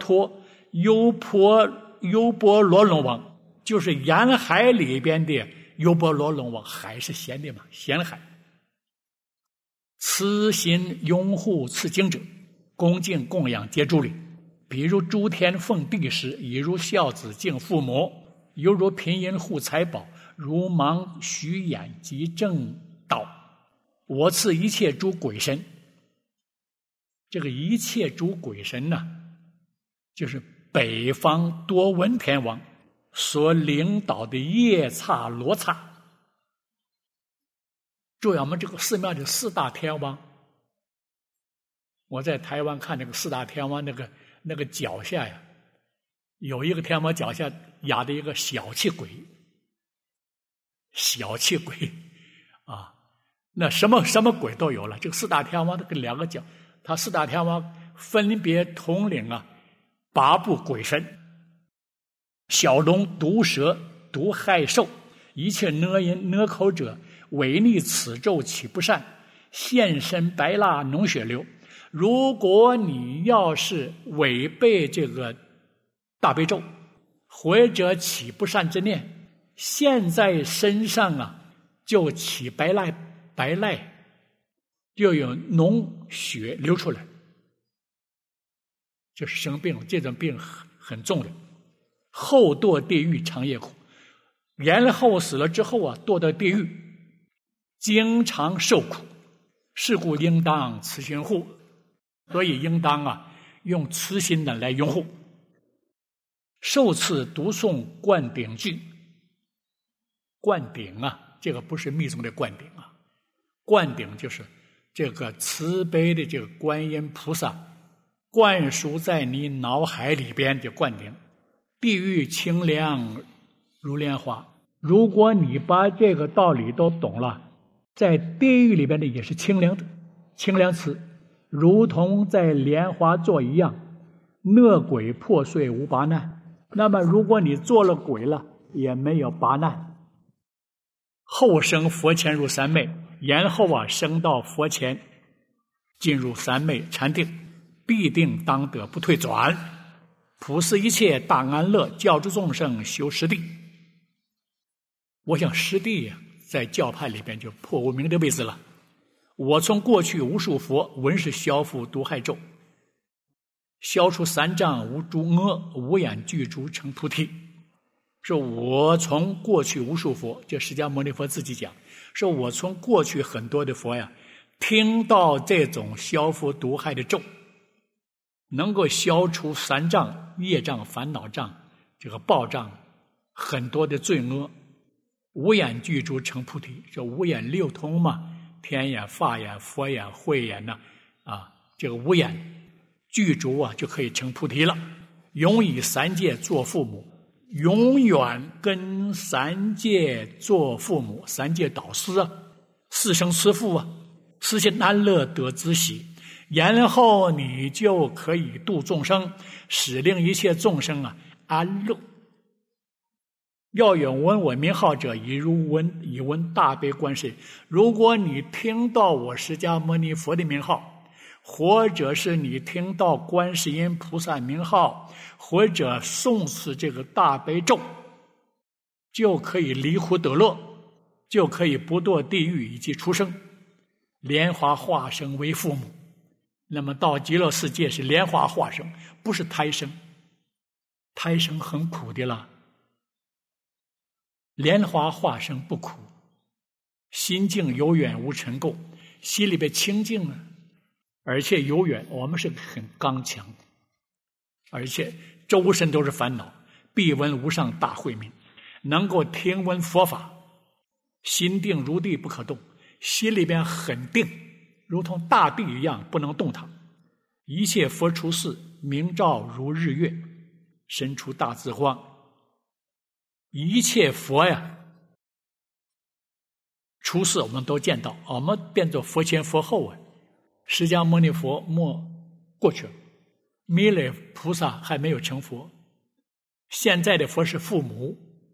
罗龙王，就是沿海里边的优波罗龙王。海是咸的嘛，咸海。慈心拥护此经者，恭敬供养皆诸礼，比如诸天奉地时，已如孝子敬父母，犹如贫阴护财宝，如盲虚眼及正道。我赐一切诸鬼神，这个一切诸鬼神呢，就是北方多闻天王所领导的夜叉罗刹。注意我们这个寺庙的4大天王，我在台湾看那个4大天王，那个脚下呀，有一个天王脚下压的一个小气鬼啊。那什么鬼都有了。这个4大天王的2个角，他4大天王分别统领8部鬼神：小龙、毒蛇、毒害兽，一切恶口者，违逆此咒起不善，现身白蜡脓血流。如果你要是违背这个大悲咒，或者起不善之念，现在身上就起白赖，就有脓血流出来，就是生病了。这种病很重的，后堕地狱长夜苦，然后死了之后堕到地狱，经常受苦。是故应当慈心护，所以应当用慈心来拥护。受赐读诵灌顶句，灌顶这个不是密宗的灌顶灌顶就是这个慈悲的这个观音菩萨灌输在你脑海里边的灌顶。地狱清凉如莲花，如果你把这个道理都懂了，在地狱里边的也是清凉的，清凉词，如同在莲花座一样，恶鬼破碎无八难。那么如果你做了鬼了，也没有八难。后生佛前入三昧，然后升到佛前，进入三昧禅定，必定当得不退转，普施一切大安乐，教诸众生修十地。我想十地在教派里边就破无明的位置了。我从过去无数佛闻是消伏毒害咒，消除三障无诸恶，无眼具足成菩提。说我从过去无数佛，这释迦牟尼佛自己讲，说我从过去很多的佛听到这种消伏毒害的咒，能够消除三障、业障、烦恼障、这个报障，很多的罪恶，无眼具足成菩提。这五眼六通嘛，天眼、法眼、佛眼、慧眼这个五眼具足就可以成菩提了。永以三界做父母，永远跟三界做父母，三界导师四生慈父慈心安乐得自喜，然后你就可以度众生，使令一切众生安乐。要有闻我名号者，以闻大悲观世音。如果你听到我释迦牟尼佛的名号，或者是你听到观世音菩萨名号，或者诵持这个大悲咒，就可以离苦得乐，就可以不堕地狱以及出生。莲花化生为父母，那么到极乐世界是莲花化生，不是胎生。胎生很苦的了，莲花化生不苦。心境悠远无尘垢，心里边清净了，而且悠远，我们是很刚强的，而且周身都是烦恼，必闻无上大慧命，能够听闻佛法， 心定如地不可动，心里边很定，如同大地一样不能动它。一切佛出世，明照如日月，身出大智光。一切佛呀出世我们都见到，我们变作佛前佛后啊。释迦牟尼佛过去了，弥勒菩萨还没有成佛。现在的佛是父母，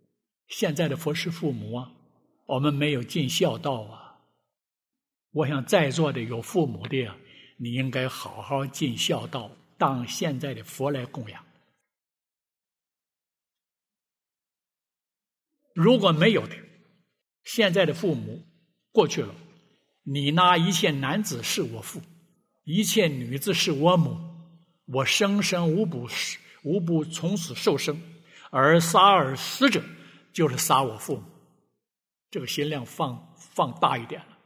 啊，我们没有尽孝道啊。我想在座的有父母的啊，你应该好好尽孝道，当现在的佛来供养。如果没有的，现在的父母过去了，你拿一切男子是我父，一切女子是我母，我生生无不从此受生，而杀而死者就是杀我父母。这个心量放大一点了。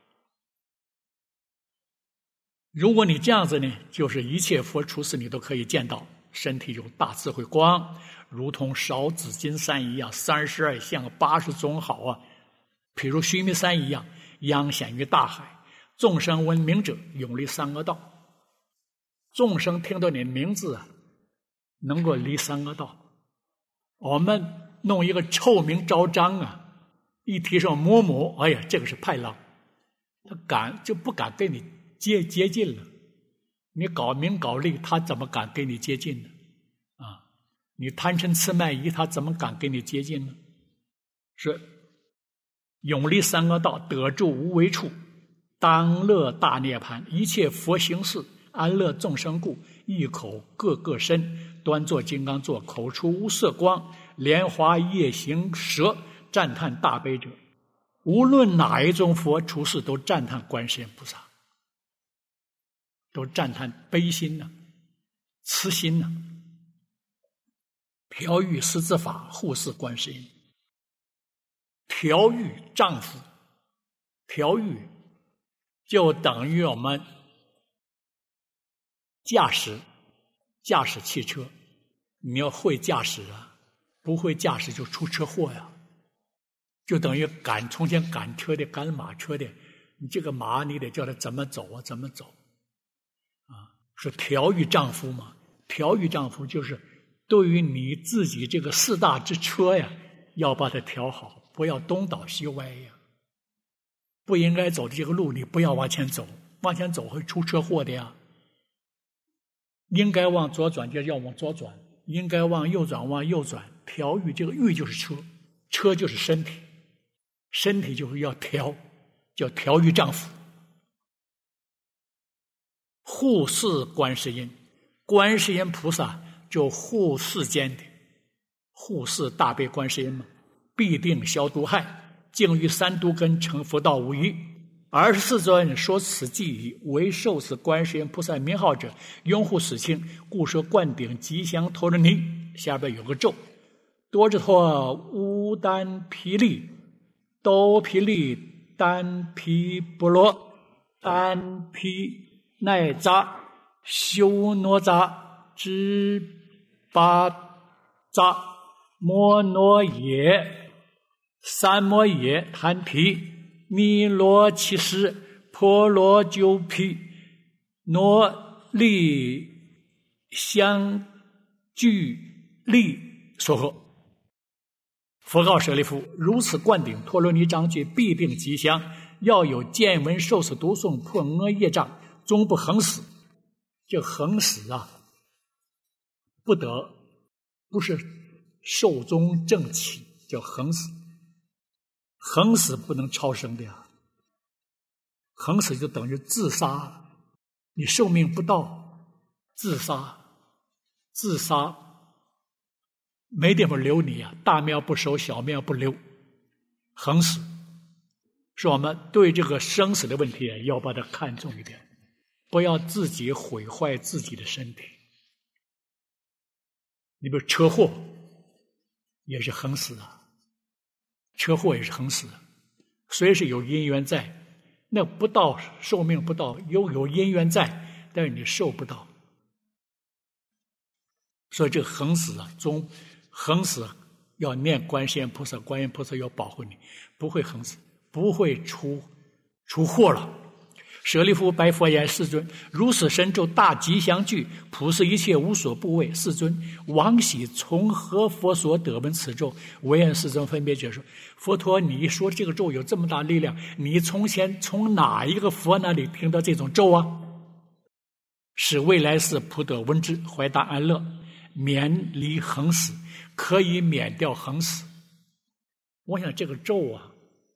如果你这样子呢，就是一切佛出世你都可以见到，身体有大智慧光，如同烧紫金山一样，32相80种好啊。譬如须弥山一样，扬显于大海。众生闻名者，永离三恶道。众生听到你的名字啊，能够离三恶道。我们弄一个臭名昭彰啊，一提上某某，哎呀，这个是派郎，他就不敢跟你接近了。你搞名搞利，他怎么敢跟你接近呢？啊，你贪嗔痴慢疑，他怎么敢跟你接近呢？是永离三恶道，得住无为处，当乐大涅盘。一切佛行事，安乐众生故，一口各身，端坐金刚座，口出无色光，莲花夜行蛇，赞叹大悲者。无论哪一种佛出世，都赞叹观世音菩萨，都赞叹悲心呢、慈心呢。调御十字法，护持观世音。调御丈夫，调御就等于我们驾驶汽车，你要会驾驶啊，不会驾驶就出车祸呀。就等于从前赶车的、赶马车的，你这个马你得叫他怎么走啊，怎么走啊？是调御丈夫嘛？调御丈夫就是对于你自己这个4大之车呀，要把它调好，不要东倒西歪呀。不应该走的这个路，你不要往前走，往前走会出车祸的呀。应该往左转就要往左转，应该往右转往右转。调御，这个御就是车，车就是身体，身体就是要调，叫调御丈夫。护世观世音，观世音菩萨就护世间的，护世大悲观世音嘛，必定消毒害，净于三毒根，成佛道无疑。24尊说此记已，为受此观世音菩萨名号者，拥护死清，故说灌顶吉祥陀罗尼。下边有个咒：多智陀乌丹毗利多毗利丹毗波罗丹毗奈扎修罗扎支巴扎摩罗耶三摩耶檀毗弥罗其实婆罗鸠毗罗利香具利所合。佛告舍利弗：如此灌顶陀罗尼章句，必定吉祥。要有见闻受持读诵，破恶业障，终不横死。这横死啊，不是寿终正寝，叫横死。横死不能超生的呀，横死就等于自杀，你寿命不到，自杀没地方留你啊，大庙不收，小庙不留，横死。是我们对这个生死的问题要把它看重一点，不要自己毁坏自己的身体。你比如车祸也是横死啊，车祸也是横死，虽是有因缘在，那不到寿命不到，又有因缘在，但是你受不到。所以这个横死啊，横死要念观世音菩萨，观世音菩萨要保护你，不会横死。 不会出祸了。舍利弗白佛言：世尊，如此神咒大吉祥具，普施一切无所不为。世尊，往昔从何佛所得闻此咒？唯愿世尊分别解说。佛陀，你说这个咒有这么大力量，你从前从哪一个佛那里听到这种咒啊？使未来世普得闻之，怀大安乐，免离横死，可以免掉横死。我想这个咒啊，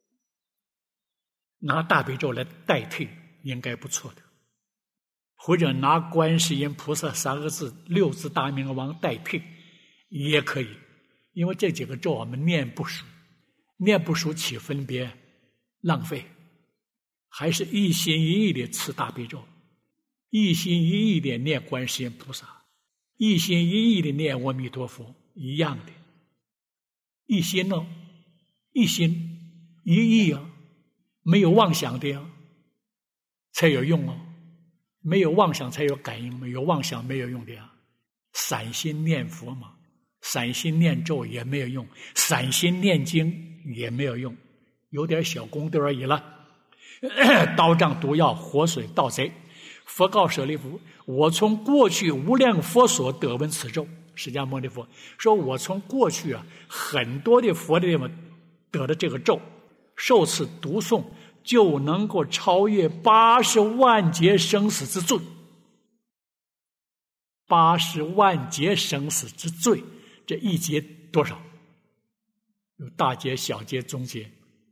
拿大悲咒来代替应该不错的，或者拿观世音菩萨三个字六字大明王代替也可以。因为这几个咒我们念不熟起分别浪费，还是一心一意的持大悲咒，一心一意的念观世音菩萨，一心一意的念阿弥陀佛，一样的，一心哦，一心一意啊，没有妄想的呀，才有用哦。没有妄想才有感应，没有妄想没有用的呀。散心念佛嘛，散心念咒也没有用，散心念经也没有用，有点小功德而已了。刀杖毒药活水盗贼。佛告舍利弗：我从过去无量佛所得闻此咒。释迦牟尼佛说，我从过去啊很多的佛的地方得的这个咒，受此读诵就能够超越80万劫生死之罪。80万劫生死之罪，这一劫多少？有大劫、小劫、中劫。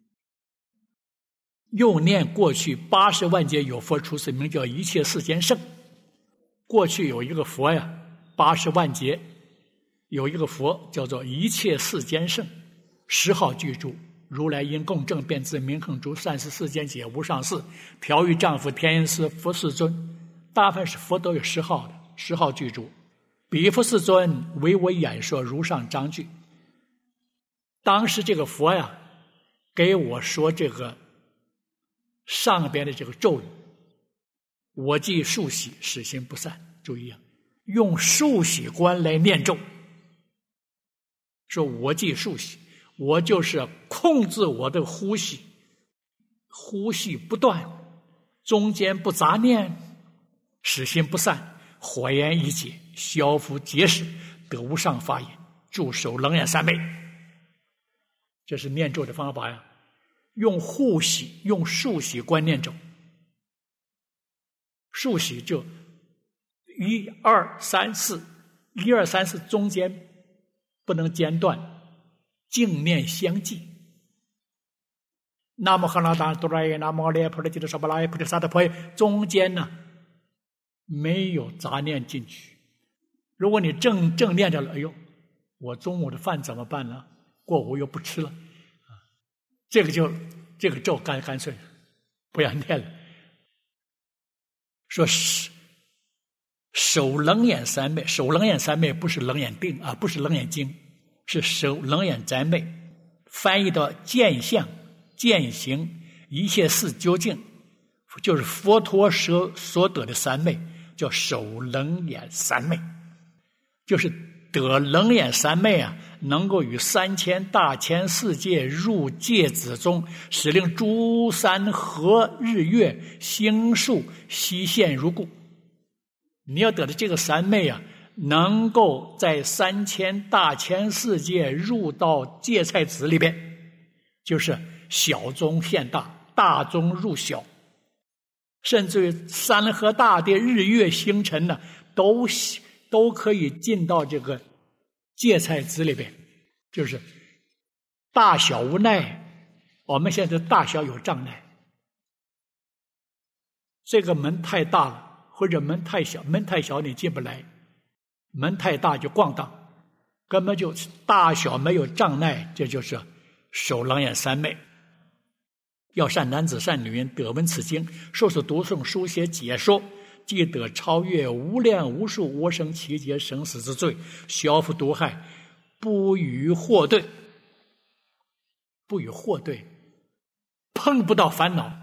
又念过去80万劫有佛出世，名叫一切世间圣。过去有一个佛呀，80万劫有一个佛叫做一切世间圣，10号具足。如来因共正遍知明恒诸善事世间解无上士，调御丈夫天音师佛世尊。大部分是佛都有10号的，10号具足。彼佛世尊为我演说如上章句。当时这个佛呀给我说这个上边的这个咒语，我即数喜，使心不散。注意啊，用数喜观来念咒，说我即数喜，我就是控制我的呼吸，呼吸不断，中间不杂念，使心不散，火焰一解，消伏结使，得无上法眼，驻守楞严三昧。这是念咒的方法呀，用护喜，用数喜观念咒。数喜就1、2、3、4，1、2、3、4中间不能间断，净念相继。南无喝啰达多拉耶，南无阿弥陀佛，吉多沙巴拉耶，菩提萨埵婆耶，中间呢没有杂念进去。如果你正念着了，哎呦，我中午的饭怎么办呢？过午又不吃了，这个咒干脆不要念了。说守楞严三昧，守楞严三昧不是楞严定啊，不是楞严经，是守楞严三昧。翻译到见相、见行、一切事究竟，就是佛陀所得的三昧，叫守楞严三昧。就是得楞严三昧啊，能够与3000大千世界入界子中，使令诸山河日月星宿悉现如故。你要得的这个三昧啊，能够在3000大千世界入到芥菜籽里边，就是小中现大，大中入小，甚至于山河大地日月星辰呢，都可以进到这个芥菜籽里边。就是大小无奈，我们现在大小有障碍，这个门太大了，或者门太小你进不来，门太大就咣当，根本就大小没有障碍，这就是守楞严三昧。要善男子善女人得闻此经，受持读诵书写解说，即得超越无量无数无生奇劫生死之罪，消伏毒害，不与祸对，不与祸对，碰不到烦恼。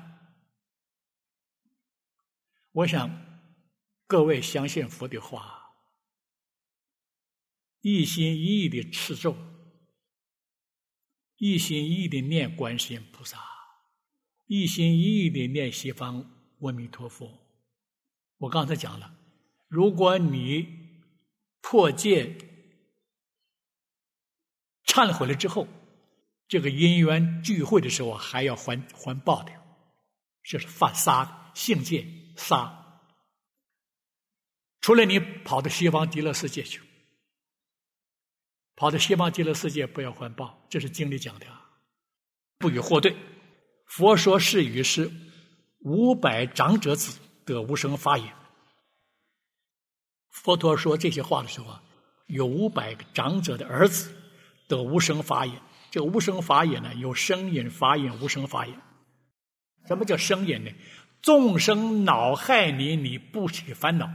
我想各位相信佛的话，一心一意的持咒，一心一意的念观世音菩萨， 一心一意的念西方阿弥陀佛。我刚才讲了，如果你破戒忏悔了之后，这个因缘聚会的时候还要还报的，这是犯杀的，性戒杀。除了你跑到西方极乐世界去，跑到西方极乐世界不要还报，这是经里讲的啊，不与祸对。佛说是语是500长者子得无生法也。佛陀说这些话的时候啊，有500个长者的儿子得无生法也。这个无生法也呢，有声引、法引、无生法也。什么叫声引呢？众生恼害你，你不起烦恼；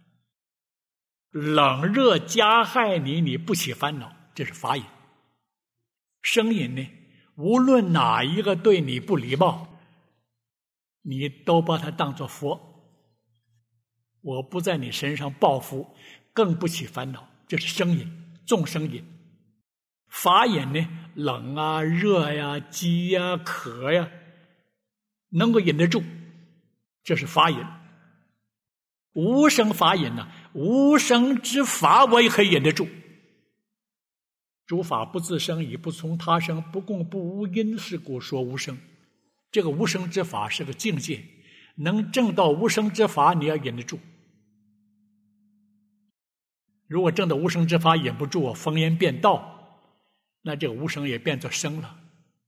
冷热加害你，你不起烦恼，这是法引。声引呢，无论哪一个对你不礼貌，你都把它当作佛，我不在你身上报复，更不起烦恼，这是声引，众生引。法引呢，冷啊、热呀、饥呀、渴呀，能够引得住，这是法引。无生法引呢，无生之法我也可以引得住。诸法不自生，以不从他生，不共不无因，是故说无生。这个无生之法是个境界，能证到无生之法，你要引得住。如果证到无生之法引不住，逢言变道，那这个无生也变作生了。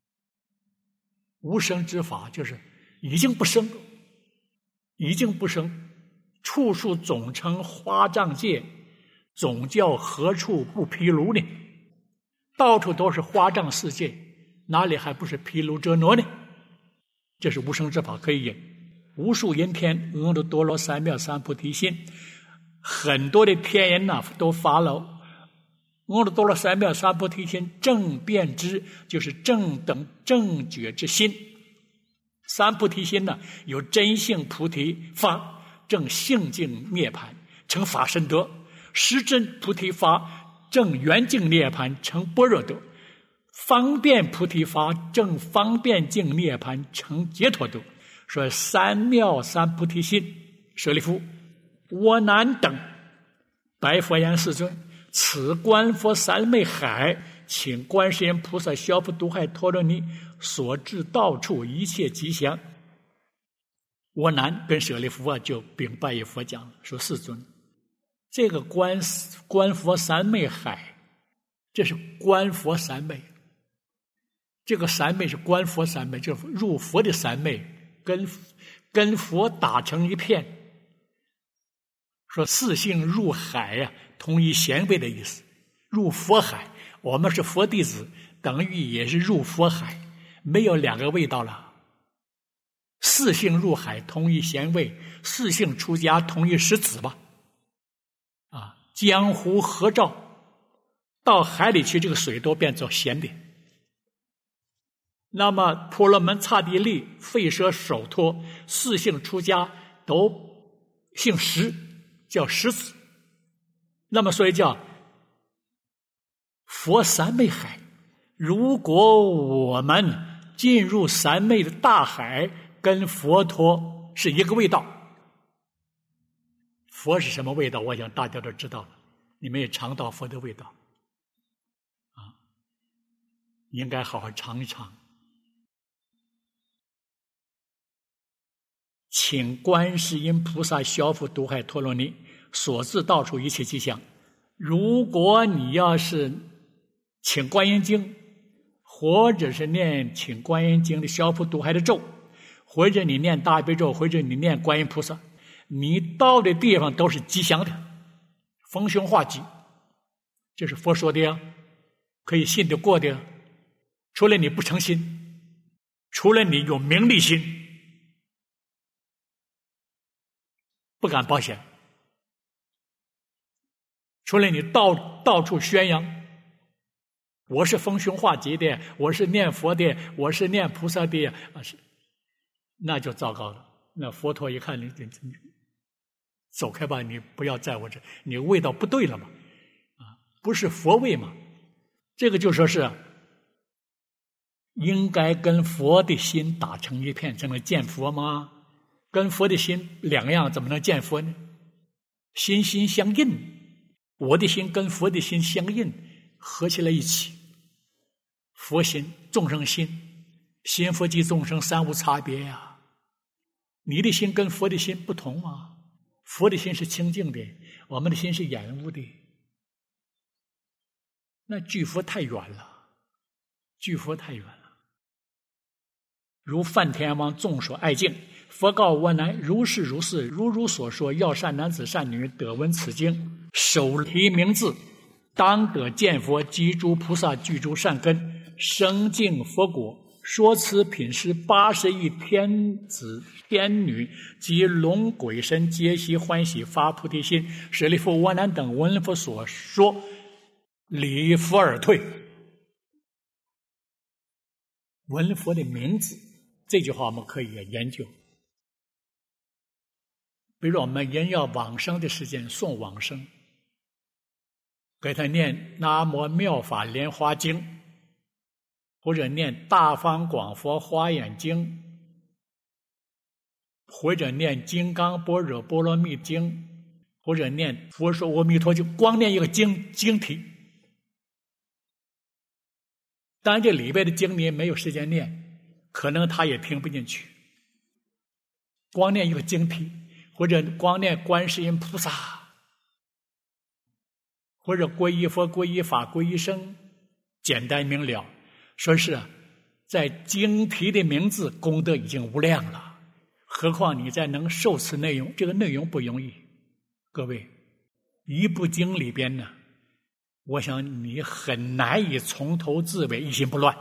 无生之法就是已经不生，已经不生，处处总成花障界，总叫何处不毗卢呢？到处都是花障世界，哪里还不是毗卢遮那呢？这是无生之法可以引。无数因天阿耨多罗三藐三菩提心，很多的天人呐，都发了阿耨多罗三藐三菩提心，正遍知，就是正等正觉之心。三菩提心呢，有真性菩提发，正性净涅槃，成法身德；实真菩提发，正圆净涅槃，成般若德；方便菩提发，正方便净涅槃，成解脱德。说三藐三菩提心，舍利弗，我难等白佛言：世尊，此观佛三昧海，请观世音菩萨消伏毒害陀罗尼所至到处一切吉祥。我难跟舍利弗啊就禀拜于佛讲了，说世尊，这个观佛三昧海，这是观佛三昧，这个三昧是观佛三昧，就是入佛的三昧，跟佛打成一片。说四性入海呀，同一贤位的意思，入佛海，我们是佛弟子，等于也是入佛海，没有两个味道了。四性入海，同一贤位；四性出家，同一识子吧。江湖合照，到海里去，这个水都变作咸的。那么婆罗门、刹帝利、吠舍、首陀，四性出家都姓石，叫石子。那么所以叫佛三昧海。如果我们进入三昧的大海，跟佛陀是一个味道。佛是什么味道？我想大家都知道了，你们也尝到佛的味道应该好好尝一尝。请观世音菩萨消伏毒害陀罗尼所至到处一切吉祥。如果你要是请观音经，或者是念请观音经的消伏毒害的咒，或者你念大悲咒，或者你念观音菩萨，你到的地方都是吉祥的，逢凶化吉，这是佛说的呀，可以信得过的呀。除了你不诚心，除了你有名利心，不敢保险，除了你到处宣扬我是逢凶化吉的，我是念佛的，我是念菩萨的那就糟糕了。那佛陀一看你走开吧，你不要在我这，你味道不对了嘛，不是佛味嘛。这个就说是应该跟佛的心打成一片，才能见佛吗？跟佛的心两样，怎么能见佛呢？心心相印，我的心跟佛的心相印，合起来一起。佛心、众生心，心佛及众生三无差别呀。你的心跟佛的心不同吗？佛的心是清净的，我们的心是染污的。那距佛太远了，距佛太远了。如梵天王众所爱敬，佛告我乃如是如是，如所说，要善男子善女得闻此经，手提名字，当得见佛及诸菩萨具足善根，生净佛果。说此品是80亿天子天女及龙鬼神皆悉欢喜发菩提心，舍利弗、我难等闻佛所说，礼佛而退。闻佛的名字，这句话我们可以研究。比如我们人要往生的时间送往生，给他念南无妙法莲华经，或者念大方广佛华严经，或者念金刚般若波罗蜜经，或者念佛说阿弥陀经，光念一个经题。当然这里边的经你也没有时间念，可能他也听不进去。光念一个经题，或者光念观世音菩萨，或者皈依佛、皈依法、皈依僧，简单明了。说是在经题的名字功德已经无量了，何况你再能受持内容，这个内容不容易。各位，一部经里边呢，我想你很难以从头至尾一心不乱。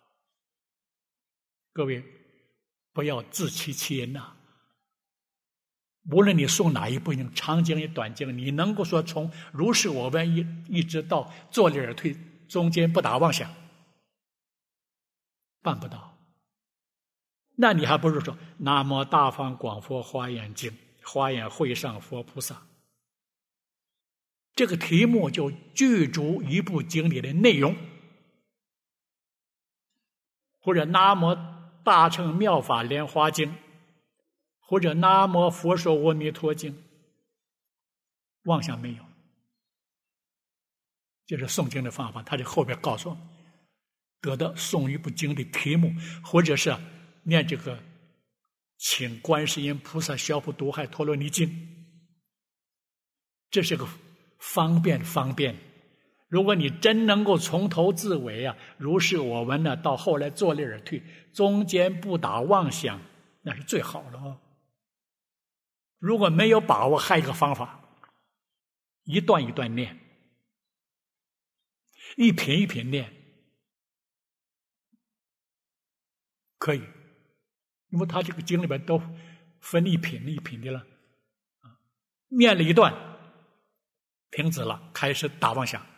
各位，不要自欺欺人呐！无论你诵哪一部经，长经也短经，你能够说从如是我闻一直到坐立而退，中间不打妄想，办不到。那你还不如说南无大方广佛华严经，华严会上佛菩萨。这个题目就具足一部经里的内容。或者南无大乘妙法莲华经，或者南无佛说阿弥陀经，妄想没有。这是诵经的方法，他在后边告诉我们，得到诵一部经的题目，或者是念这个请观世音菩萨消除毒害陀罗尼经，这是个方便。如果你真能够从头至尾啊，如是我闻呢，到后来坐立而退，中间不打妄想，那是最好的哦。如果没有把握，还有一个方法，一段一段念，一品一品念，可以，因为他这个经里边都分一品一品的了。念了一段，停止了，开始打妄想。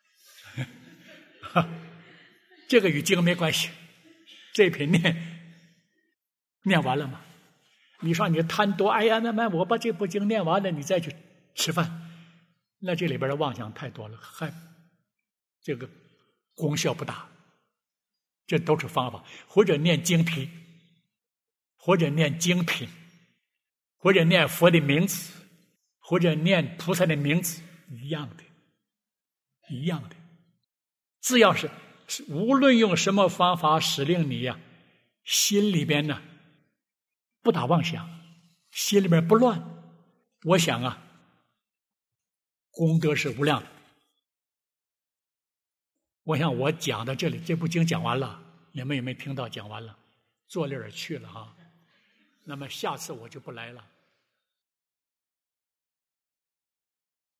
这个与经没关系，这一品念完了嘛？你说你贪多，哎呀，那我把这部经念完了，你再去吃饭，那这里边的妄想太多了，还这个功效不大。这都是方法，或者念经题，或者念经品，或者念佛的名字，或者念菩萨的名字，一样的。只要是无论用什么方法使令你呀，心里边呢不打妄想，心里边不乱，我想啊，功德是无量的。我想我讲到这里，这部经讲完了，你们有没有听到讲完了？坐立而去了哈。那么下次我就不来了。